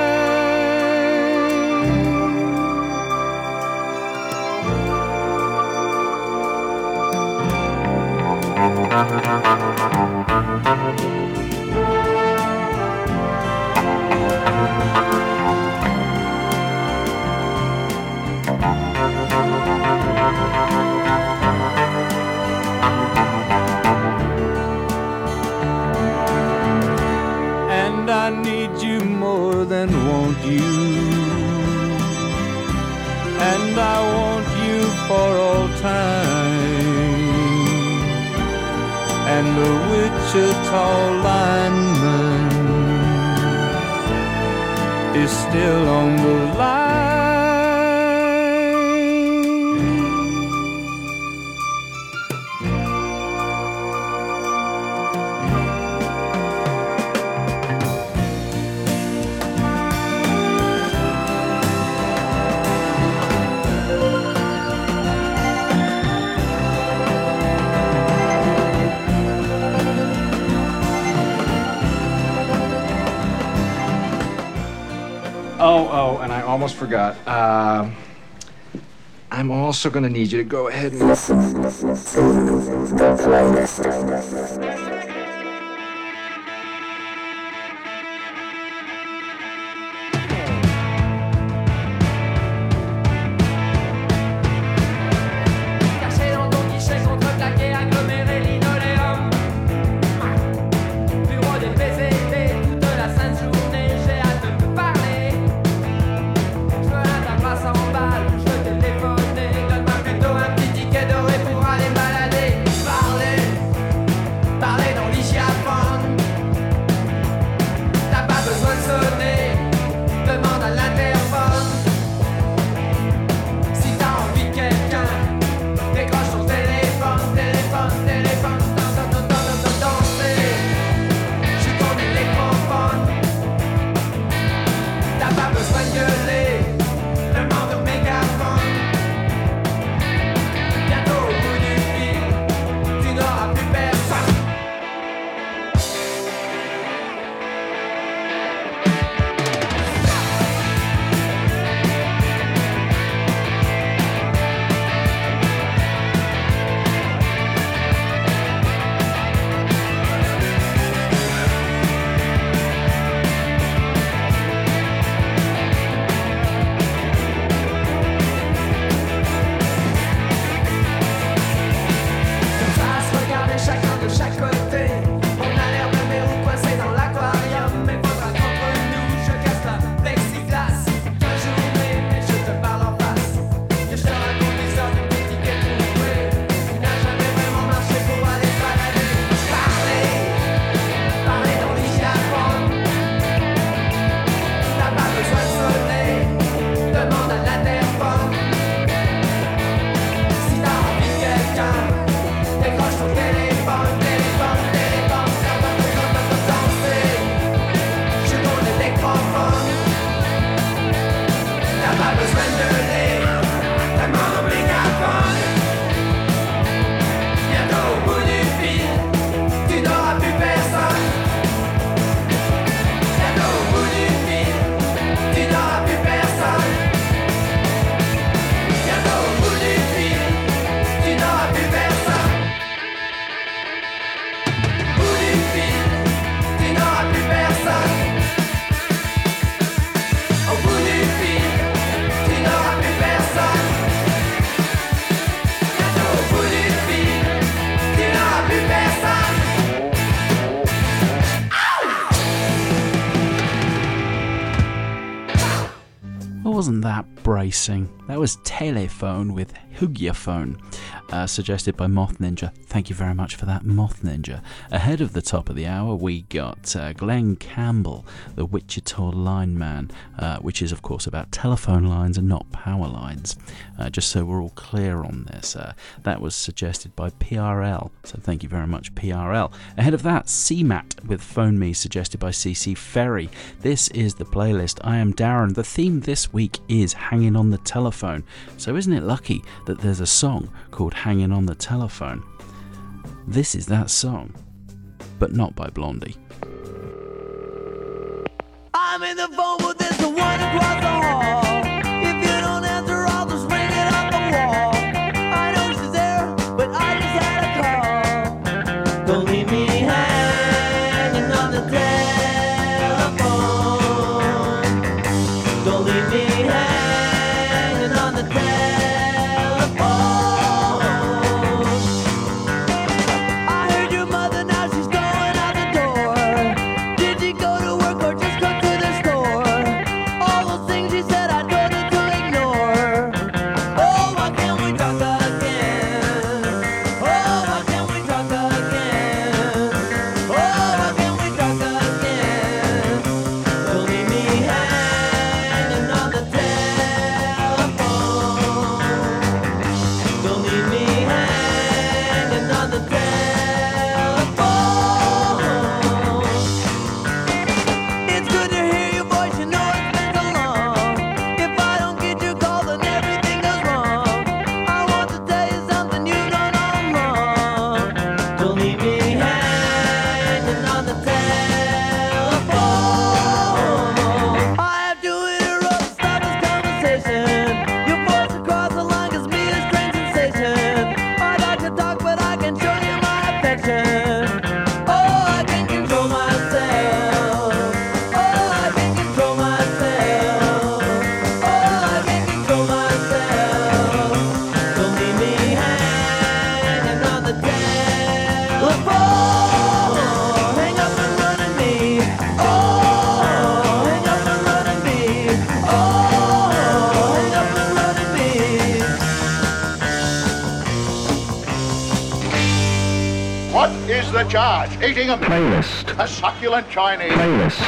And I need you more than want you, and I want you for all time. And the Wichita lineman is still on the line. Oh, and I almost forgot. I'm also going to need you to go ahead and listen to the playlist. Caché dans ton guichet, contreplaqué, aggloméré, linoléum. Bureau des PCT, toute la sainte journée, j'ai hâte de te parler. Je veux ta place en balle, je veux téléphoner. Donne-moi plutôt un petit ticket doré pour aller balader. Parler, parler wasn't that bracing? That was Telephone with Hugyaphone, suggested by Moth Ninja. Thank you very much for that, Moth Ninja. Ahead of the top of the hour, we got Glenn Campbell, the Wichita Lineman, which is, of course, about telephone lines and not power lines. Just so we're all clear on this. That was suggested by PRL, so thank you very much, PRL. Ahead of that, CMAT with Phone Me, suggested by CC Ferry. This is the playlist. I am Darren. The theme this week is Hanging on the Telephone. So isn't it lucky that there's a song called Hanging on the Telephone? This is that song, but not by Blondie. I'm in the phone, but there's the one across the hall. If you don't answer, I'll just ring it off the wall. I know she's there, but I just had a call. Don't leave me hanging on the telephone. Don't leave me hanging on the telephone. I heard your mother, now she's going out the door. Did she go to work or just go to the store? All those things she said, I told her to ignore. Oh, why can't we talk again? Oh, why can't we talk again? Oh, why can't we talk again? Don't leave me hanging on the telephone. Don't leave me hanging on the telephone. It's good to hear your voice, you know it's been so long. If I don't get your call, then everything goes wrong. I want to tell you something you don't know long. Don't leave me hanging on the telephone. I have to interrupt, stop this conversation. Your voice across the line gives me a strange sensation. I'd like to talk, but I can show you my affection. Oh, I can control myself. Oh, I can control myself. Oh, I can control myself. Don't leave me hanging on the telephone. Hang up and run at me. Oh, hang up and run at me. Oh, hang up and run at me. What is the charge? Eating a Playlist. a succulent Chinese. Playlist.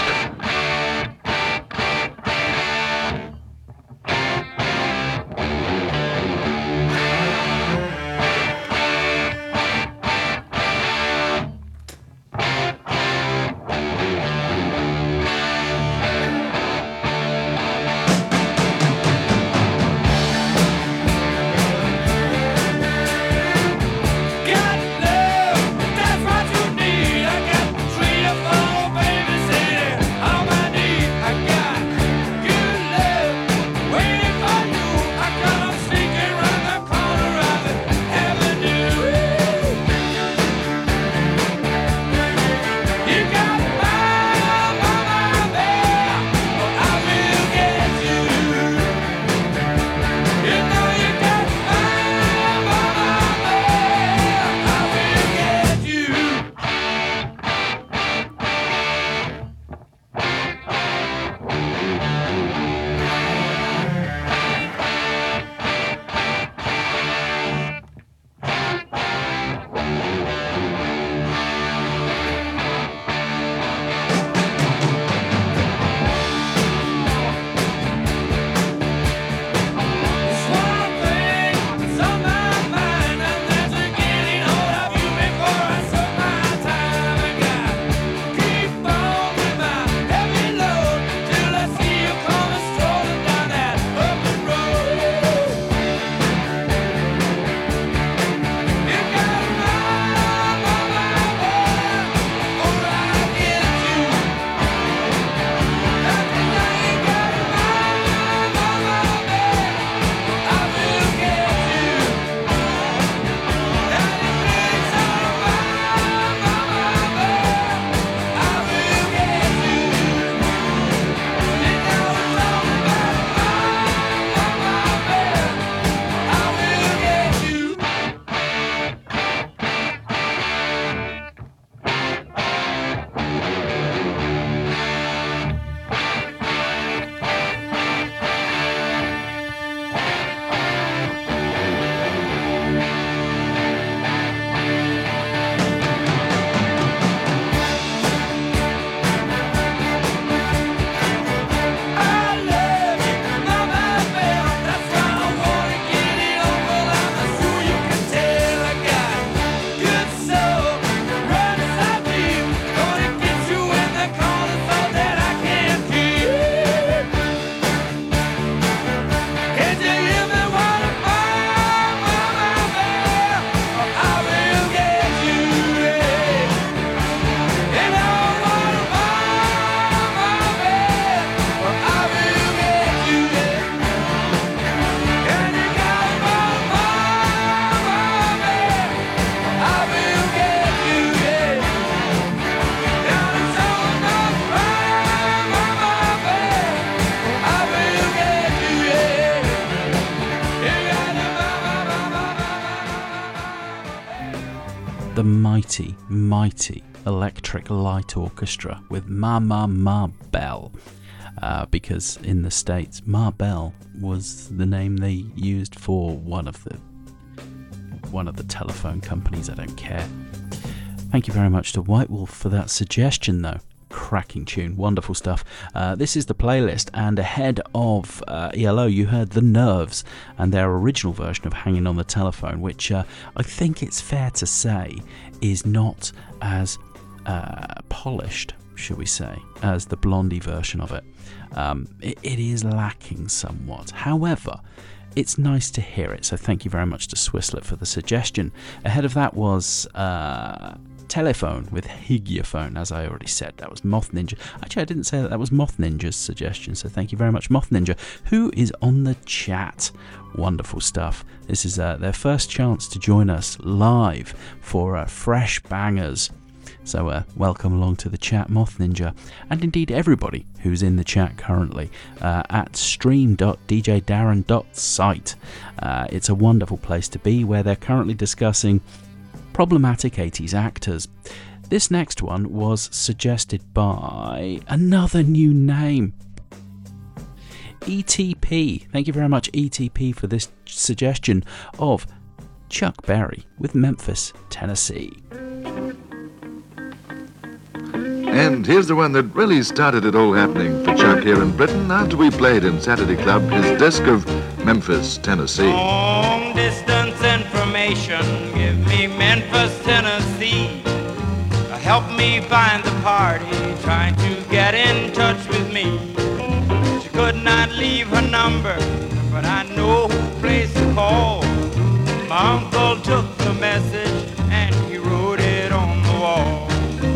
Got love, that's what you need. I got 3 or 4 babies here. I the mighty, mighty Electric Light Orchestra with Ma Ma Ma Bell. Because in the States, Ma Bell was the name they used for one of the telephone companies. I don't care. Thank you very much to White Wolf for that suggestion, though. Cracking tune, wonderful stuff. This is the playlist, and ahead of ELO, you heard The Nerves and their original version of Hanging on the Telephone, which I think it's fair to say is not as polished, shall we say, as the Blondie version of it. It is lacking somewhat. However, it's nice to hear it, so thank you very much to Swisslet for the suggestion. Ahead of that was Telephone with Higiophone, as I already said. That was Moth Ninja. Actually, I didn't say that was Moth Ninja's suggestion, so thank you very much, Moth Ninja, who is on the chat. Wonderful stuff. This is their first chance to join us live for Fresh Bangers. So welcome along to the chat, Moth Ninja, and indeed everybody who's in the chat currently at stream.djdarren.site. It's a wonderful place to be, where they're currently discussing problematic 80s actors. This next one was suggested by another new name, ETP. Thank you very much, ETP, for this suggestion of Chuck Berry with Memphis, Tennessee. And here's the one that really started it all happening for Chuck here in Britain after we played in Saturday Club, his disc of Memphis, Tennessee. Long distance information, give me Memphis, Tennessee. Help me find the party trying to get in touch with me. She could not leave her number, but I know who place to call. My uncle took the message and he wrote it on the wall.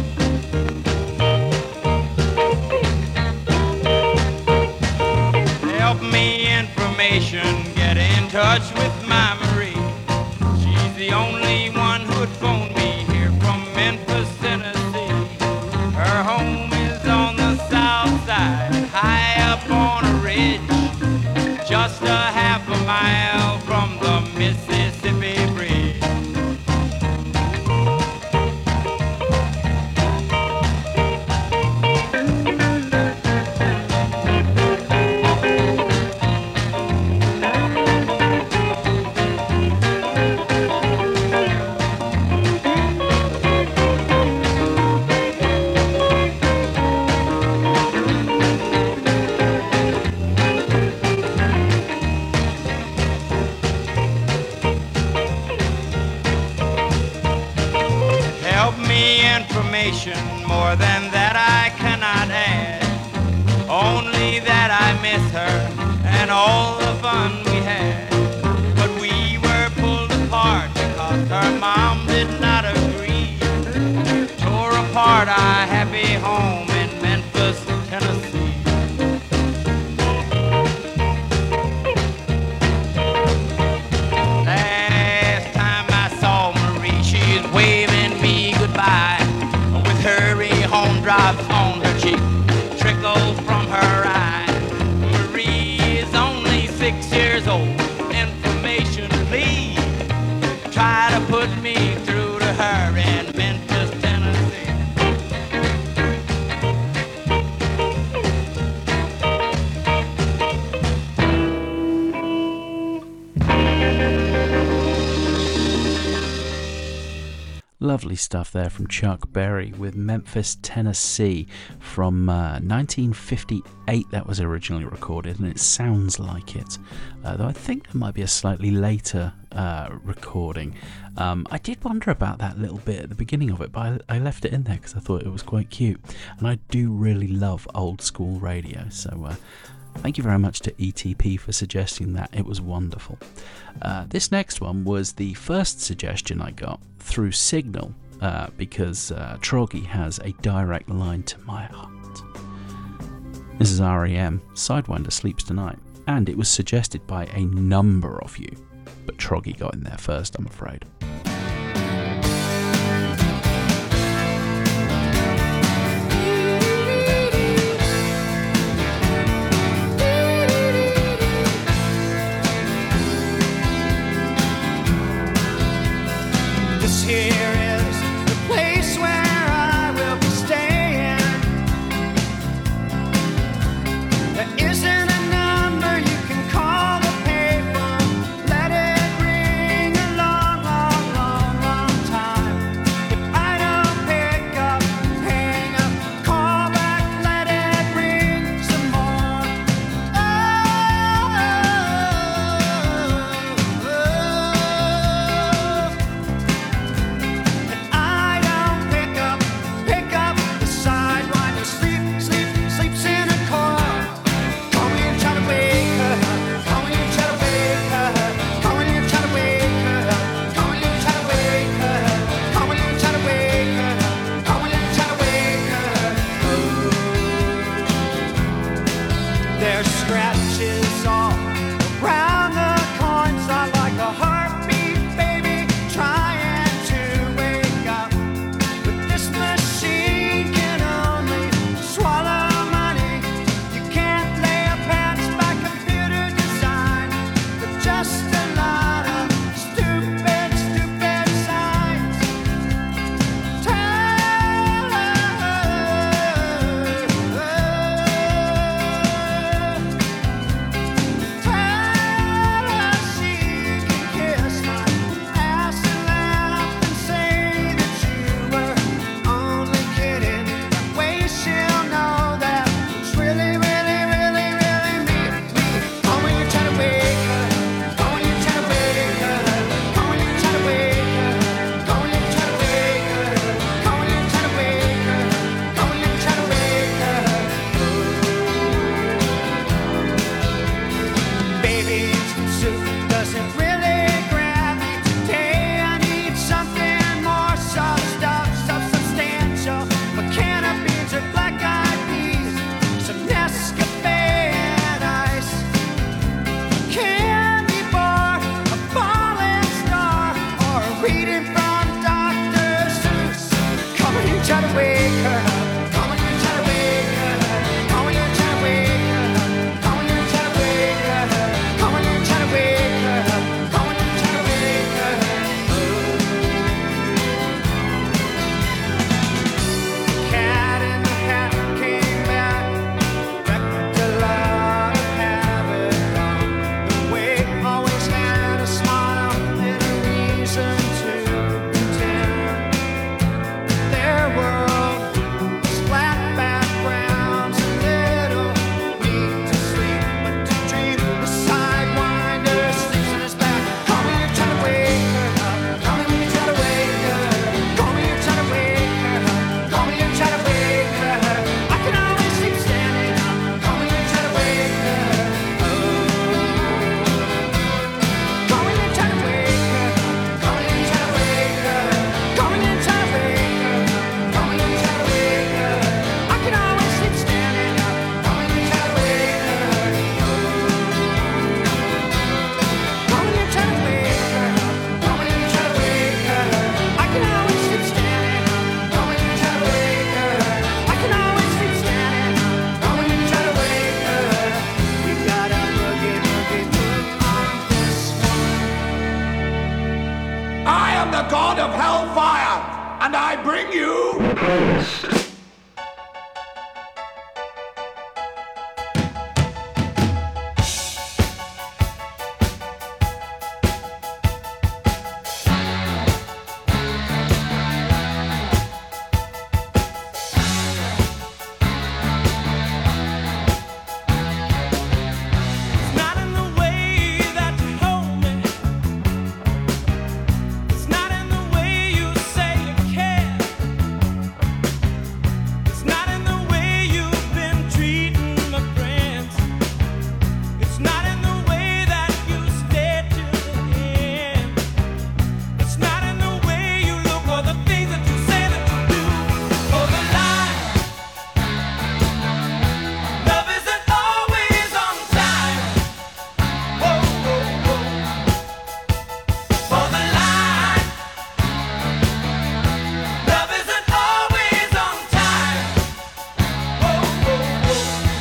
Help me information, get in touch with my Marie. She's the only one who'd phone me here from Memphis, Tennessee. Her home is on the south side, high up on a ridge, just a half a mile from the Mississippi Bridge. More than that I cannot add, only that I miss her and all the fun we had. But we were pulled apart because her mom did not agree. Tore apart our happy home in Memphis, Tennessee. Last time I saw Marie, she's waving me goodbye. Hurry home drops on her cheek, trickles from her eye. Marie is only 6 years old. Information, please. Try to put me through to her in Memphis, Tennessee. Lovely stuff there from Chuck Berry with Memphis, Tennessee from 1958. That was originally recorded, and it sounds like it, though I think there might be a slightly later recording. I did wonder about that little bit at the beginning of it, but I left it in there because I thought it was quite cute, and I do really love old school radio, so thank you very much to ETP for suggesting that. It was wonderful. This next one was the first suggestion I got through Signal, because Troggy has a direct line to my heart. This is R.E.M. Sidewinder Sleeps Tonight, and it was suggested by a number of you, but Troggy got in there first, I'm afraid. This here is am the god of hellfire, and I bring you Playlist. Not in the way that you hold me. It's not in the way you say you care. It's not in the way you've been treating my friends. It's not in the way that you stay till the end. It's not in the way you look or the things that you say that you do. Or the lie. Love isn't always on time. Whoa, whoa, whoa. For the line, love isn't always on time. Whoa, whoa, whoa.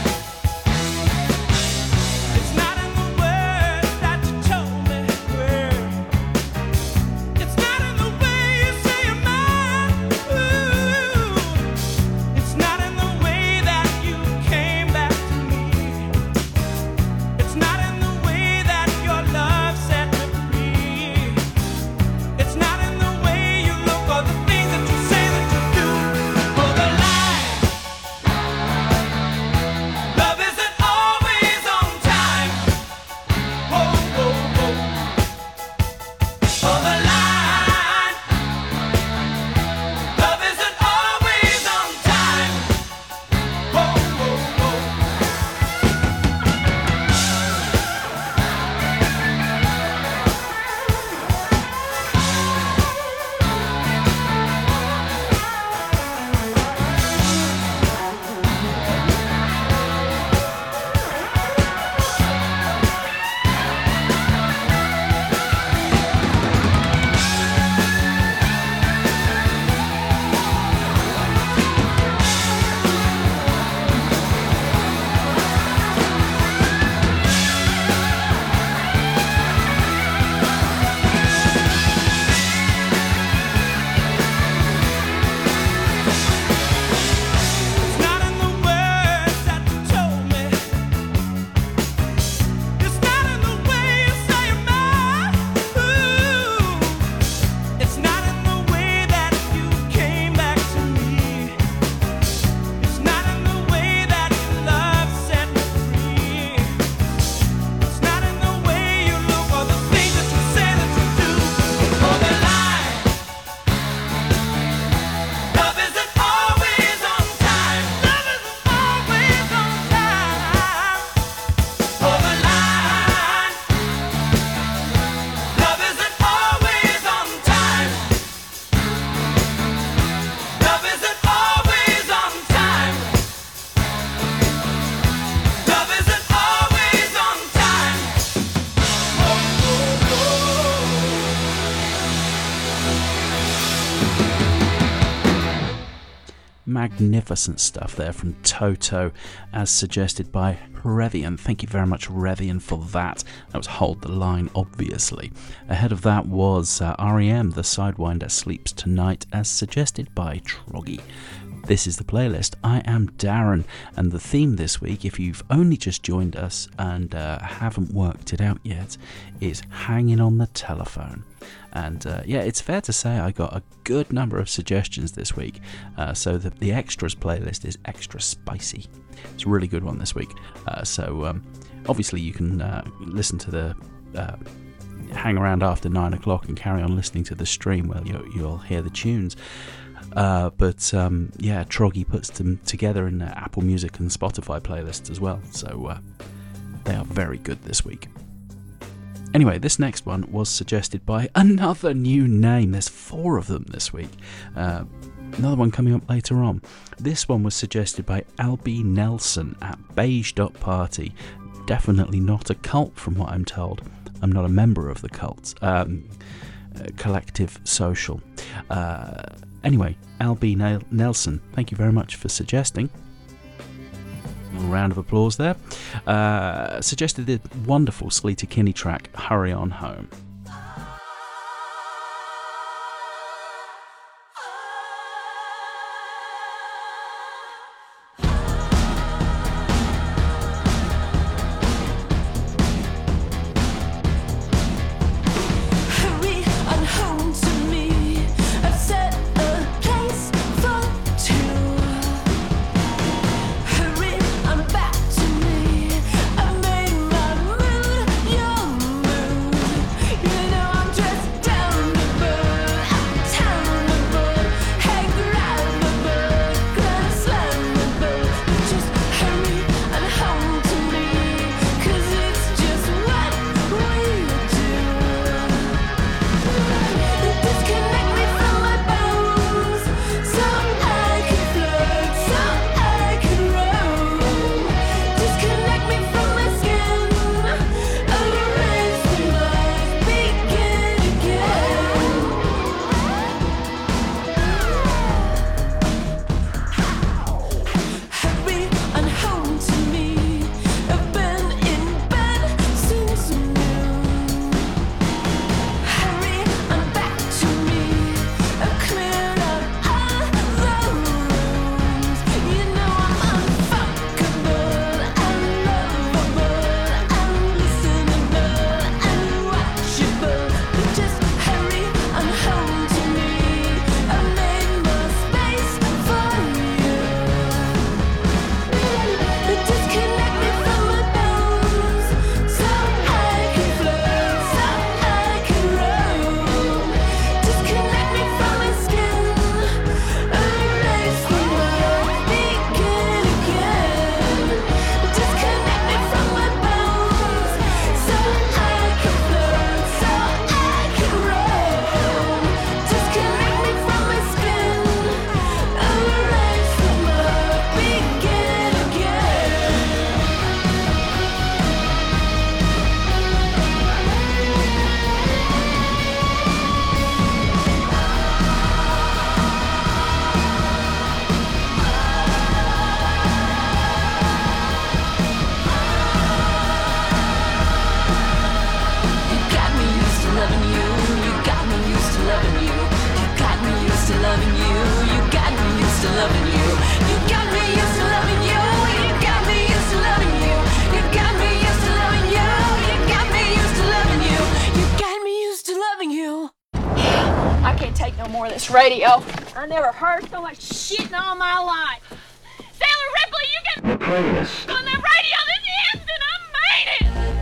It's not in the words that you told me were. It's not in the way you say you're mine. Ooh. It's not in the way that you came back to me. It's not in the way that your love set me free. It's not in the way you look or the things that you say that you do. For the lie, love isn't always on time. Whoa, whoa, whoa. For the line, love isn't always on time. Whoa, whoa, whoa. It's not in the words that you told me. It's not in the way you say you're mine. Ooh. It's not in the way that you came back to me. It's not in the way that your love set me free. It's not in the way you look or the things that you say that you do. For the lie, love isn't always on time. Love isn't always on time. For the line, love isn't always on time. Love isn't always on time. Love isn't always on time. Whoa, whoa, Magnificent stuff there from Toto, as suggested by Revian. Thank you very much, Revian, for that. That was Hold the Line, obviously. Ahead of that was REM, The Sidewinder Sleeps Tonight, as suggested by Troggy. This is the playlist. I am Darren, and the theme this week, if you've only just joined us and haven't worked it out yet, is Hanging on the Telephone. And yeah, it's fair to say I got a good number of suggestions this week, so the extras playlist is extra spicy. It's a really good one this week. So obviously you can listen to the hang around after 9 o'clock and carry on listening to the stream where you'll hear the tunes. But yeah, Troggy puts them together in the Apple Music and Spotify playlists as well, so they are very good this week. Anyway, this next one was suggested by another new name. There's 4 of them this week. Another one coming up later on. This one was suggested by Albie Nelson at Beige.Party. Definitely not a cult from what I'm told. I'm not a member of the cult. Collective Social. Anyway, Albie Nelson, thank you very much for suggesting. A round of applause there. Suggested the wonderful Sleater Kinney track, Hurry On Home. loving you. You got me used to loving you. You got me used to loving you. You got me used to loving you. You got me used to loving you. You got me used to loving you. I can't take no more of this radio. I never heard so much shit in all my life. Sailor Ripley, you get The playlist. on that radio this instant. I made it.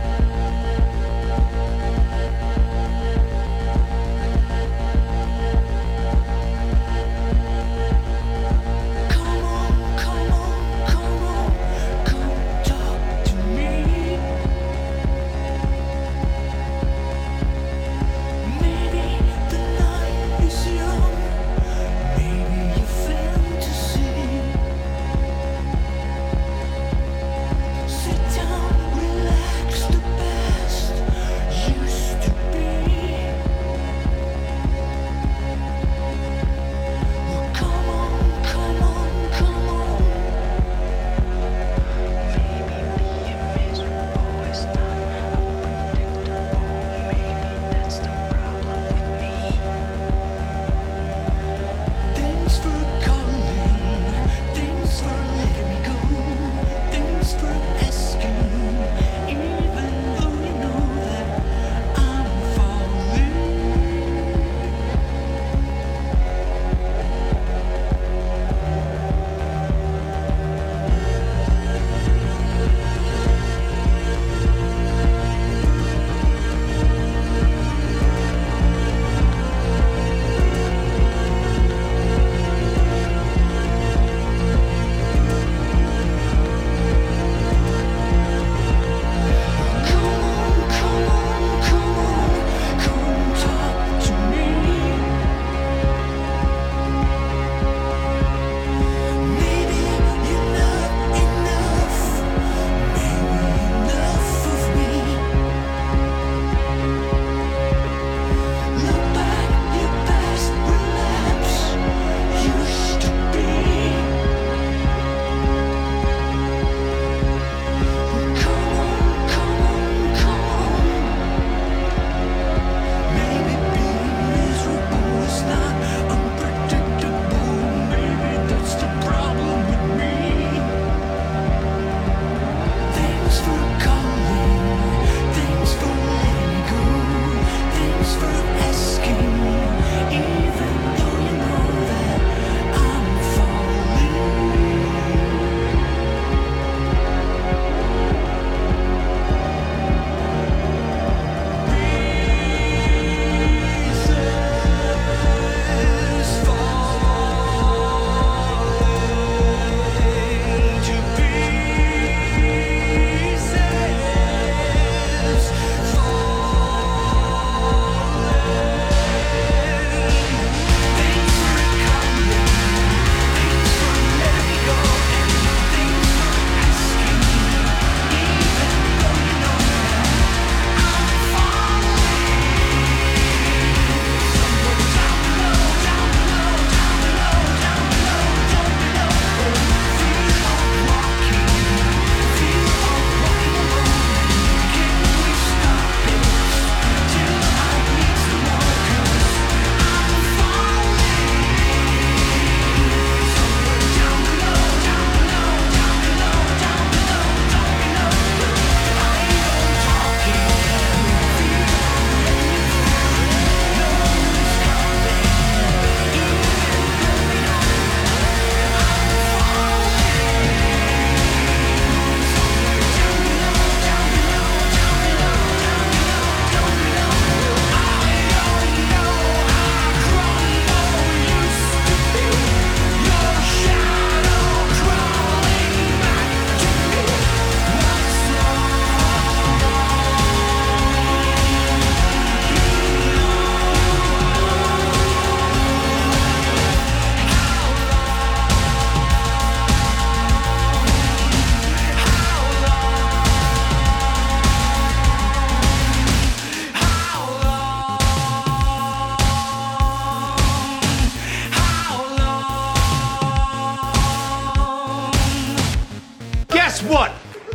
what?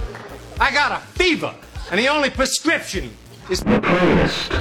I got a fever, and the only prescription is The playlist.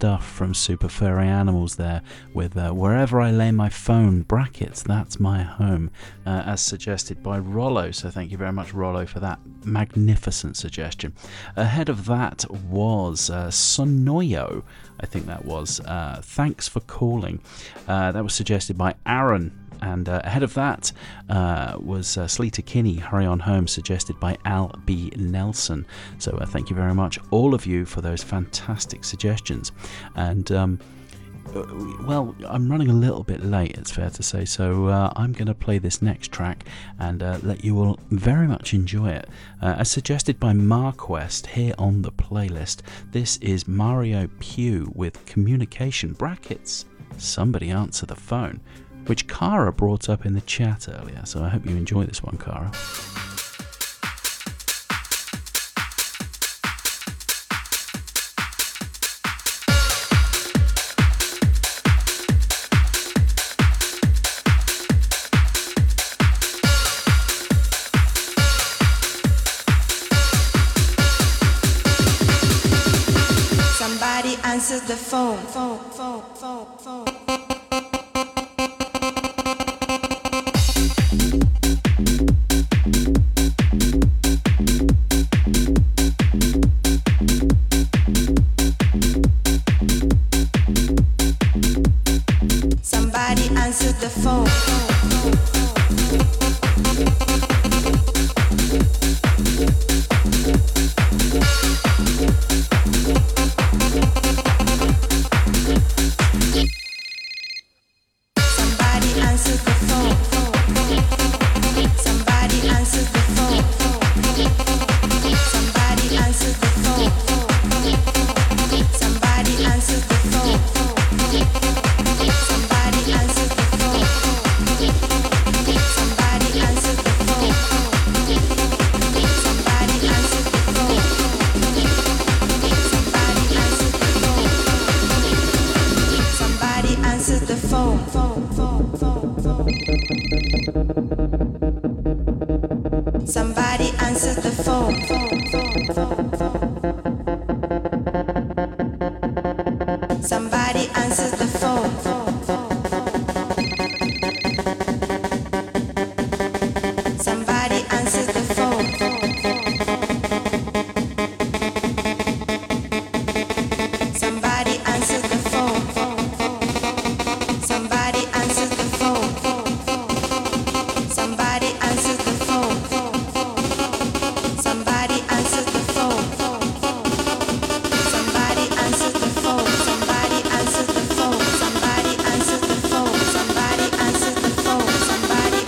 stuff from Super Furry Animals there with Wherever I Lay My Phone, brackets, that's my home, as suggested by Rollo. So thank you very much, Rollo, for that magnificent suggestion. Ahead of that was Sonoyo, I think that was. Thanks for Calling. That was suggested by Aaron. And ahead of that was Sleater Kinney, Hurry On Home, suggested by Al B. Nelson. So thank you very much, all of you, for those fantastic suggestions. And, well, I'm running a little bit late, it's fair to say, so I'm going to play this next track and let you all very much enjoy it. As suggested by Marquest here on the playlist, this is Mario Pugh with Communication, brackets, Somebody Answer the Phone, which Cara brought up in the chat earlier, so I hope you enjoy this one, Cara. Somebody answers the phone. Somebody answered the phone. Somebody answers the phone. Somebody answers the phone. Somebody answers the phone. Somebody answers the phone. Somebody answers the phone. Somebody answers the phone. Somebody answers the phone. Somebody answers the phone. Somebody answers the phone. Somebody answers the phone. Somebody answers the phone. Somebody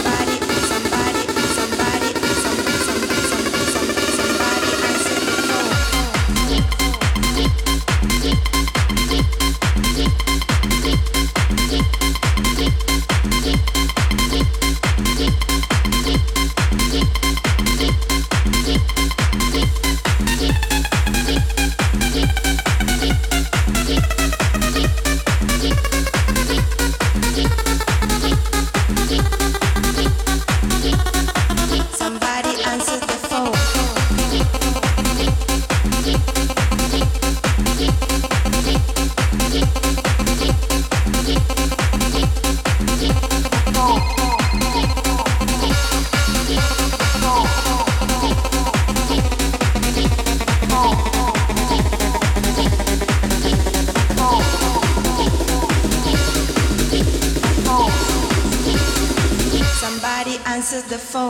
answers the phone.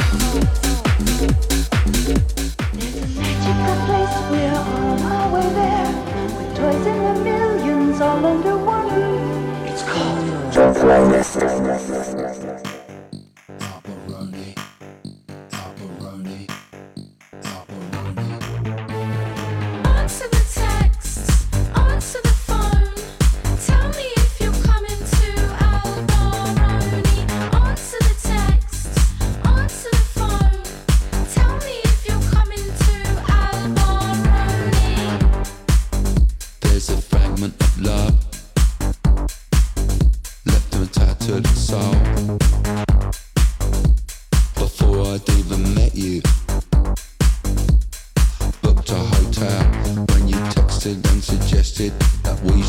There's a magical place, we're on our way there, with toys in the millions all under one roof. It's called the Playlist. Answer the texts, answer the phone. Tell me if you're coming to Albaroni. Answer the texts, answer the phone. Tell me if you're coming to Albaroni. There's a fragment of love left in a tattooed soul. Before I'd even met you, booked a hotel when you texted and suggested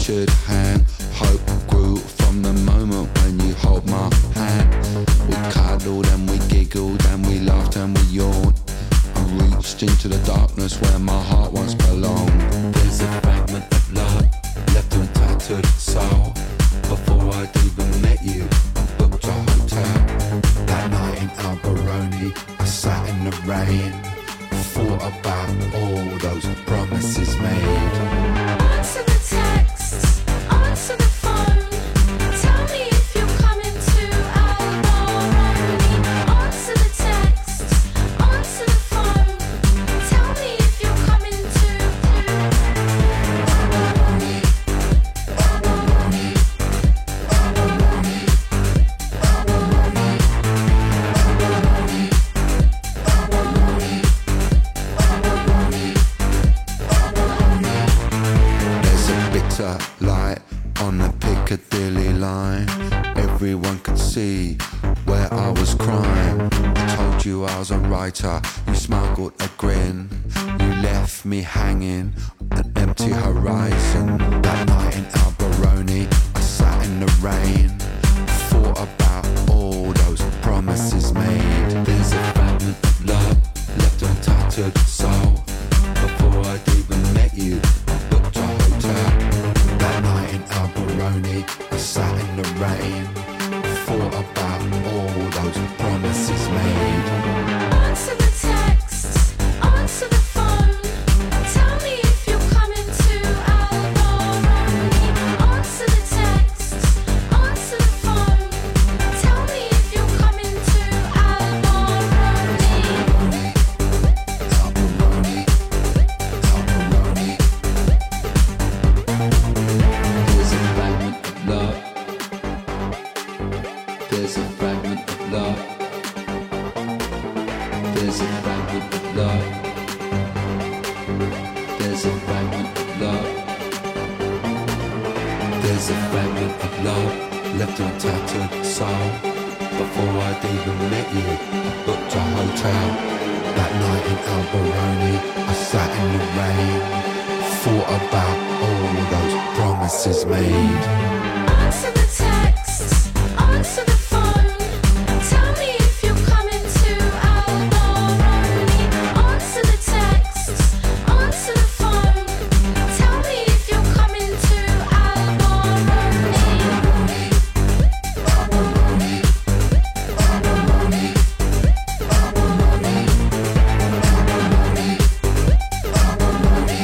tattooed hand. Hope grew from the moment when you hold my hand. We cuddled and we giggled and we laughed and we yawned. I reached into the darkness where my heart once belonged. There's a fragment of love left to a tattooed soul. Before I'd even met you, I booked a hotel. That night in Alberoni, I sat in the rain, thought about all those promises made. Answer the texts, answer the phone. Tell me if you're coming to Alberoni. Answer the texts, answer the phone. Tell me if you're coming to Alberoni. Alberoni. Alberoni. Alberoni. Alberoni. There's a bitter light on the Piccadilly line. Everyone could see where I was crying. I told you I was a writer, you smuggled a grin. You left me hanging, an empty horizon. That night in Alberoni, I sat in the rain, thought about all those promises made. There's a fragment of love left on tattooed soul. Before I'd even met you, I booked a hotel. That night in Alberoni, I sat in the rain, thought about all those promises made. Answer the texts, answer the phone. Tell me if you're coming to Alberoni. Answer the texts, answer the phone. Tell me if you're coming to Alberoni. Alberoni, Alberoni. There's a fragment of love. There's a fragment of love. There's a fragment of love. There's a fragment of love. There's a fragment of love left on tattooed soul. Before I'd even met you, I booked a hotel. That night in Alberoni, I sat in the rain, thought about all those promises made. Answer the texts, answer the phone. Tell me if you're coming to Alberoni. Answer the texts, answer the phone. Tell me if you're coming to Alberoni. Alberoni. Alberoni. Alberoni. Alberoni. Alberoni.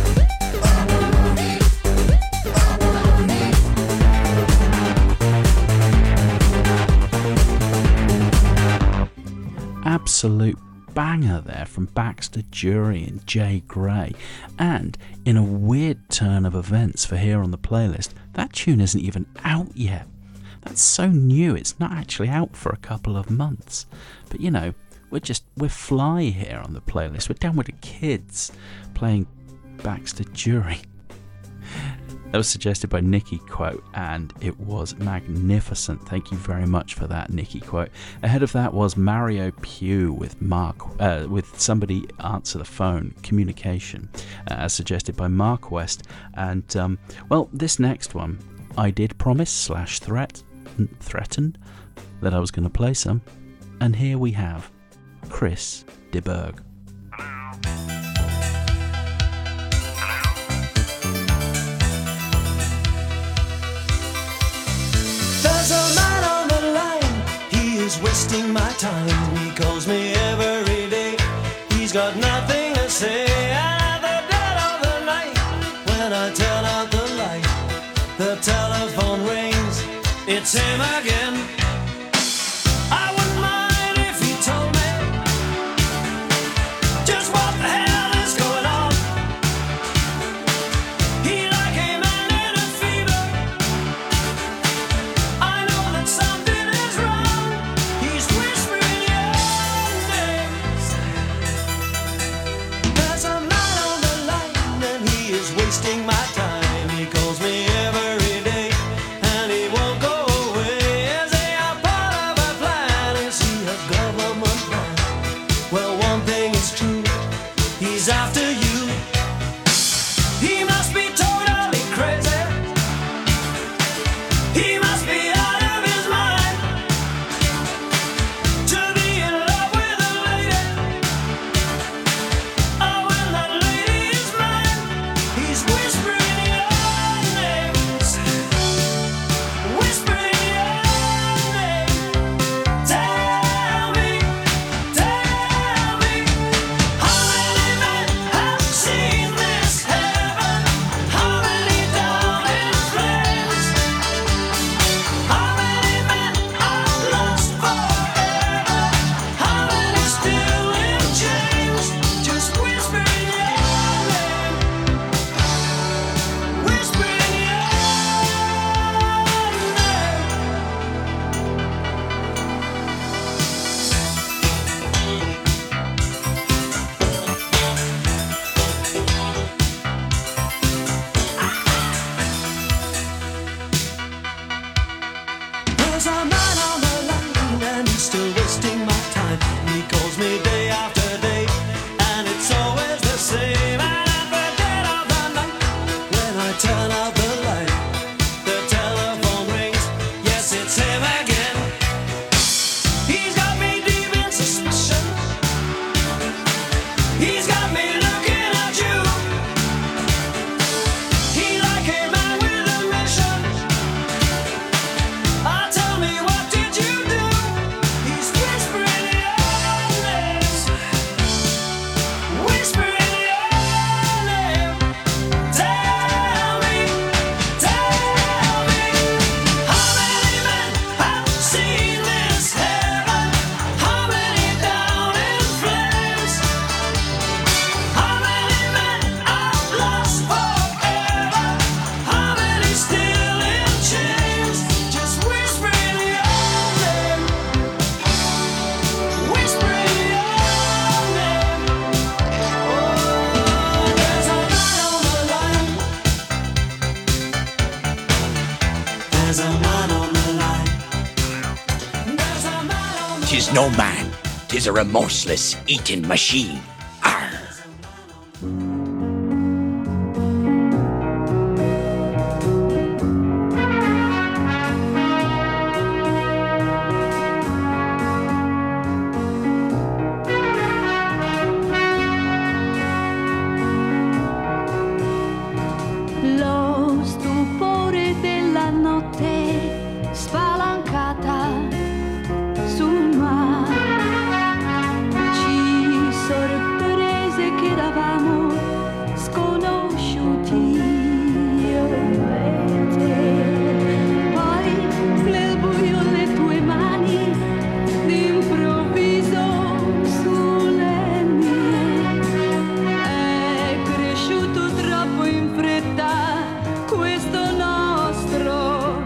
Absolute banger there from Baxter Jury and Jay Gray. And in a weird turn of events for here on the playlist, that tune isn't even out yet. That's so new, it's not actually out for a couple of months. But you know, we're fly here on the playlist. We're down with the kids playing Baxter Jury. That was suggested by Nikki Quote, and it was magnificent. Thank you very much for that, Nikki Quote. Ahead of that was Mario Pugh with with Somebody Answer the Phone, Communication, as suggested by Mark West. And well, this next one, I did promise / threaten that I was going to play some, and here we have Chris de Burgh. There's a man on the line, he is wasting my time. He calls me every day, he's got nothing to say. And at the dead of the night, when I turn out the light, the telephone rings, it's him again. I wouldn't mind if he told me just what the hell is going on. He like a man in a fever, I know that something is wrong. He's whispering your name. There's a man on the line and he is wasting my time. He calls me every day and he won't go away. As I There's a man on the line and he's still wasting my time. He calls me day after day and it's always the same. And I forget all the night when I turn out the light. The telephone rings, yes it's him again. He's got me deep in suspicion. He's got me looking at you. He like a man with a mission. Tell me, what did you do? He's whispering your names, whispering your name. Tell me, how many men have seen this heaven? How many down in flames? How many men are lost forever? How many still in chains? Just whispering your name, whispering your name. Oh, there's a man on the line. There's a man on the line. There's a man on the 'Tis no man, 'tis a remorseless eating machine. Arr. Lo stupore della notte spalancata sul mare ci sorprese che eravamo sconosciuti io e te. Poi nel buio le tue mani d'improvviso sulle mie. È cresciuto troppo in fretta questo nostro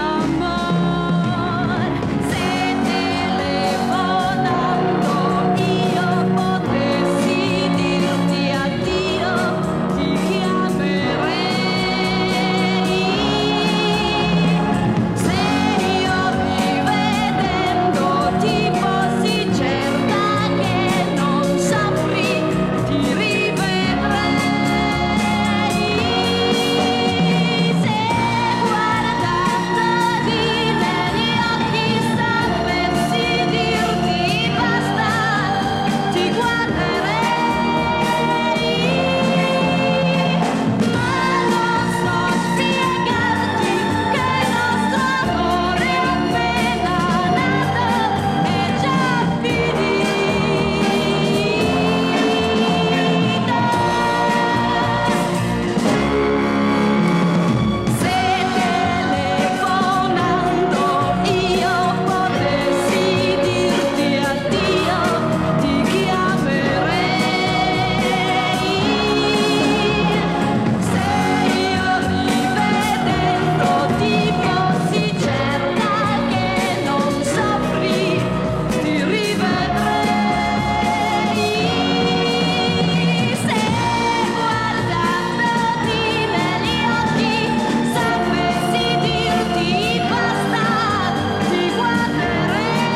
amor. Se telefonando io potessi dirti addio, ti chiamerei. Se io rivedendo ti fossi certa che non saprì, ti rivedrei. Se guardandoti negli occhi sapessi dirti basta, ti guarderei. Ma non so spiegarti che il nostro amore appena nato è già Se telefonando io potessi dirti addio, ti chiamerei. Se io rivedendo ti fossi certa che non soffri, ti rivedrei. Se guardandoti negli occhi sapessi dirti basta, ti guarderei.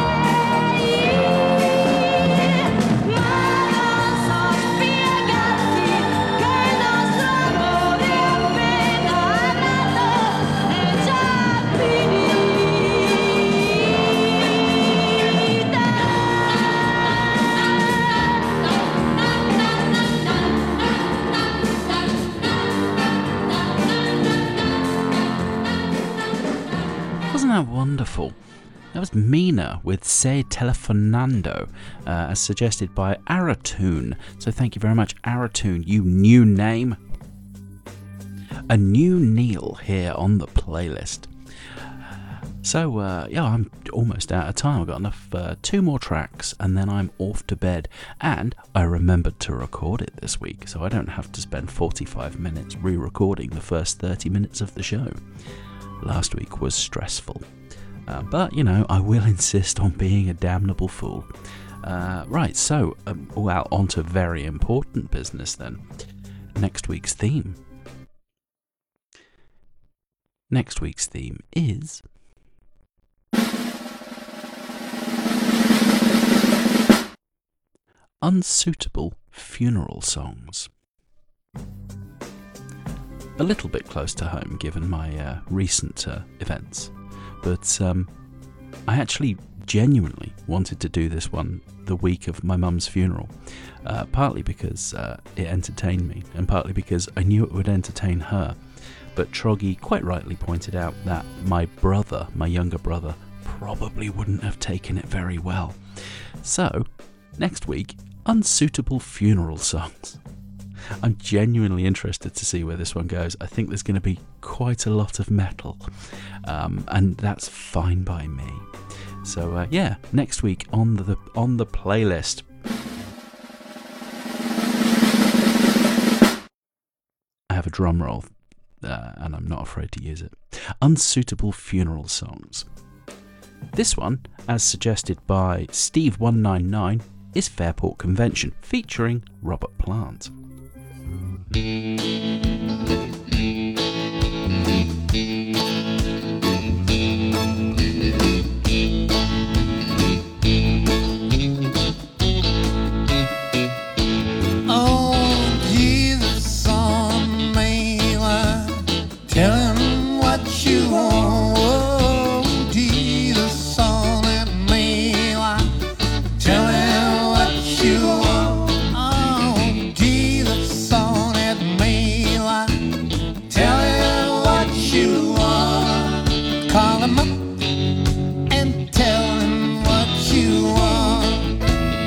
Ma non so spiegarti che il nostro amore appena nato è già Wasn't that wonderful? That was Mina with Se Telefonando, as suggested by Aratoon. So thank you very much, Aratoon, you new name. A new Neil here on the playlist. So, yeah, I'm almost out of time. I've got enough, 2 more tracks, and then I'm off to bed. And I remembered to record it this week, so I don't have to spend 45 minutes re-recording the first 30 minutes of the show. Last week was stressful. But, you know, I will insist on being a damnable fool. Right, so, well, on to very important business then. Next week's theme. Next week's theme is unsuitable funeral songs. A little bit close to home given my recent events, but I actually genuinely wanted to do this one the week of my mum's funeral, partly because it entertained me and partly because I knew it would entertain her. But Troggy quite rightly pointed out that my younger brother, probably wouldn't have taken it very well. So, next week, unsuitable funeral songs. I'm genuinely interested to see where this one goes. I think there's going to be quite a lot of metal, and that's fine by me. So yeah, next week on the playlist. I have a drum roll, and I'm not afraid to use it. Unsuitable funeral songs. This one, as suggested by Steve199, is Fairport Convention, featuring Robert Plant. Oh, Jesus on mainline, tell him what you want. Oh, Jesus on that mainline, tell him what you want. Oh, Jesus on that mainline, tell him what you want. Call him up and tell him what you want.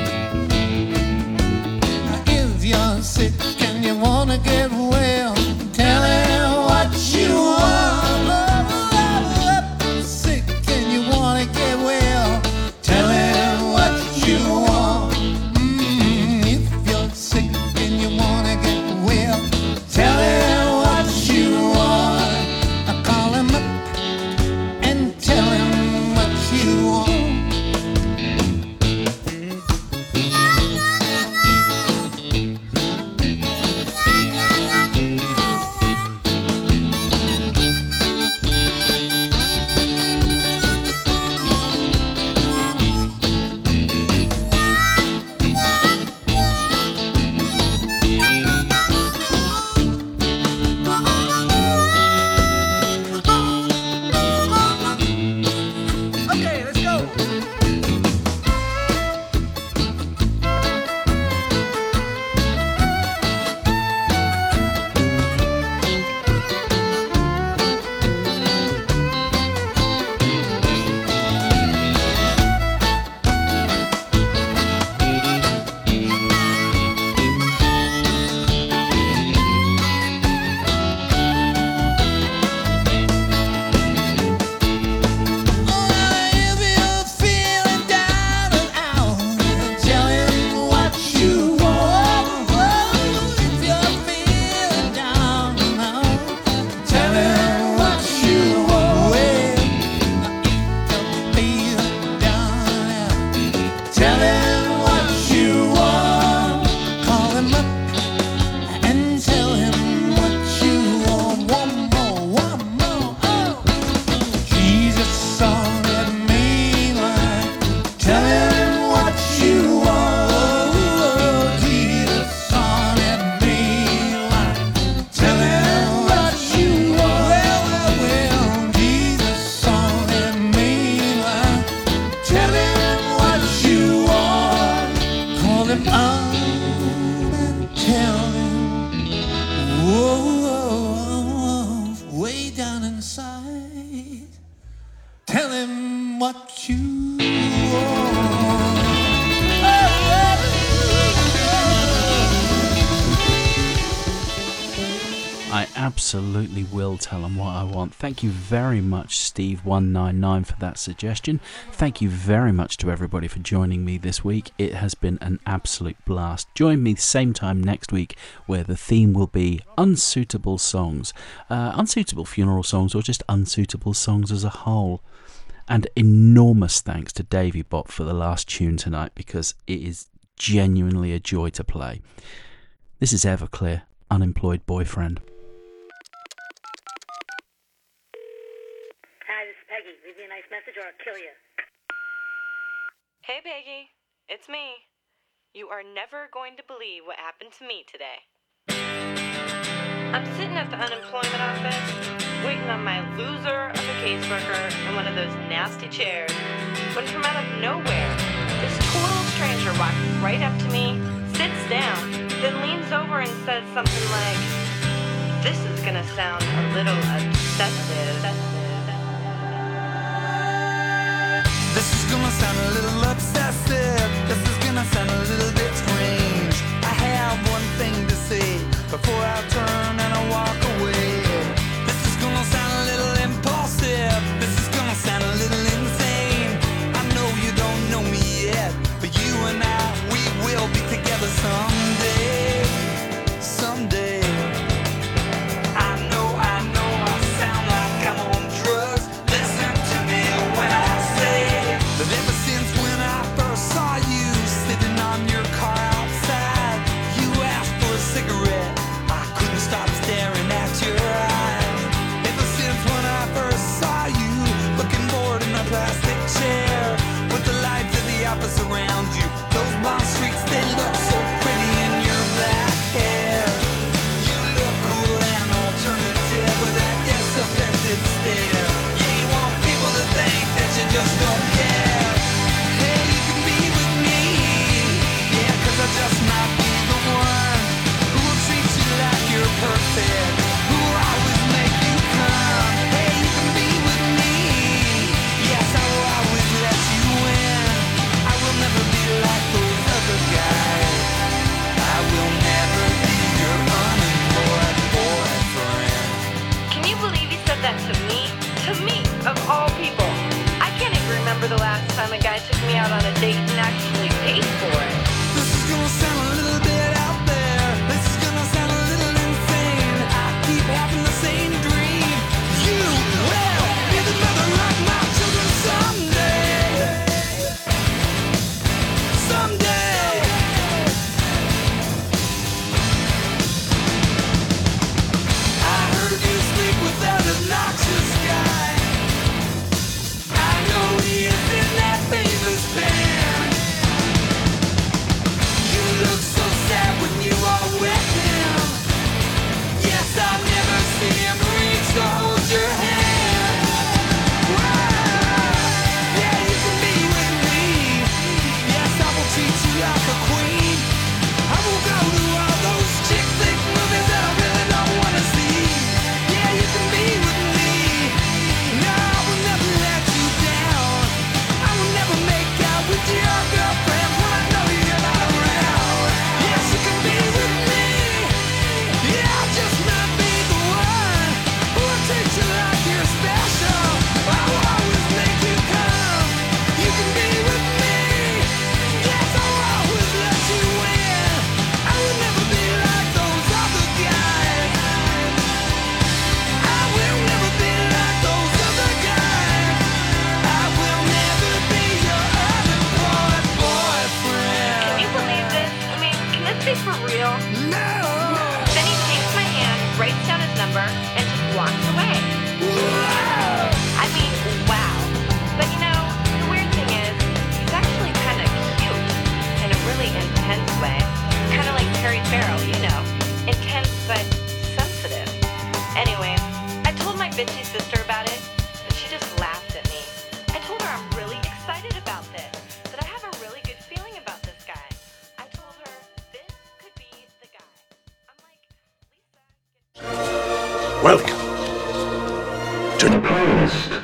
If you're sick and you wanna get well, tell him what you want. Sick and you wanna get well, tell him what you want. If you're sick and you wanna get well, tell him what you want. Call him up and tell him what you want. Okay, let's go. If you're feeling down and out, tell him what you want. If you're feeling down and out, tell him what you want. If you're feeling down and out, tell him what you want. Call him up and tell him what you want. One more. Oh. Jesus on that mainline, tell him what you want. Oh, Jesus on that mainline, tell him what you want. Well, Jesus on that mainline, tell him what you want. Call him up and tell him, whoa, way down inside. Tell him what you want. I absolutely will tell them what I want. Thank you very much, Steve199, for that suggestion. Thank you very much to everybody for joining me this week. It has been an absolute blast. Join me same time next week, where the theme will be unsuitable songs. Unsuitable funeral songs, or just unsuitable songs as a whole. And enormous thanks to Davey Bot for the last tune tonight, because it is genuinely a joy to play. This is Everclear, Unemployed Boyfriend. Hi, this is Peggy. Leave me a nice message or I'll kill you. Hey, Peggy. It's me. You are never going to believe what happened to me today. I'm sitting at the unemployment office, waiting on my loser of a caseworker in one of those nasty chairs, when from out of nowhere, this total stranger walks right up to me, sits down, then leans over and says something like, "This is gonna sound a little obsessive." This is gonna sound a little obsessive. This is gonna sound a little bit strange. I have one thing to say before I turn and I walk away. This is gonna sound a little impulsive. This is gonna sound a little insane. I know you don't know me yet, but you and I, we will be together someday. Someday. I know I sound like I'm on drugs. Listen to me when I say that ever since when I first saw you sitting on your car outside, you asked for a cigarette. I couldn't stop staring at your eyes. Ever since when I first saw you looking bored in a plastic chair with the lights of the office around you, those blonde streaks, they look so pretty in your black hair. You look cool and alternative with that disaffected stare. Yeah, you want people to think that you just don't care. Hey, you can be with me. Yeah, 'cause I just might be the one who will treat you like you're perfect, who will always make you come. Hey, you can be with me. Yes, I will always let you in. I will never be like those other guys. I will never be your unemployed boyfriend. Can you believe he said that to me? To me, of all people. I can't even remember the last time a guy took me out on a date and actually paid for it. This is gonna sound a little bit out there. This is gonna sound a little insane. I keep having the same dream. You will be the mother of my children someday. Someday. I heard you sleep with that obnoxious guy. I know he is in that famous band. You look so sad when you are with him. Yes, I've never seen him reach to hold your hand. Yeah, you can be with me. Yes, I will treat you like a queen. I will go to all those chick flick movies that I really don't want to see. Yeah, you can be with me. No, I will never let you down. I will never make out with your girlfriend when I know you're not around. Yes, you can be with me. Yeah, I just might be the one who will treat you like you're special. I will always make you come. You can be with me. Yes, I will always let you in. I will never be like those other guys. I will never be like those other guys. I will never be your unemployed boyfriend. Can you believe this? I mean, can this be for real? No! Then he takes my hand, writes down his number, and just walks away. I mean, wow. But you know, the weird thing is, he's actually kind of cute in a really intense way. Kind of like Terry Farrell, you know. Intense but sensitive. Anyway, I told my bitchy sister about it, but she just laughed at me. I told her I'm really excited about this, that I have a really good feeling about this guy. I told her this could be the guy. Welcome To the playlist.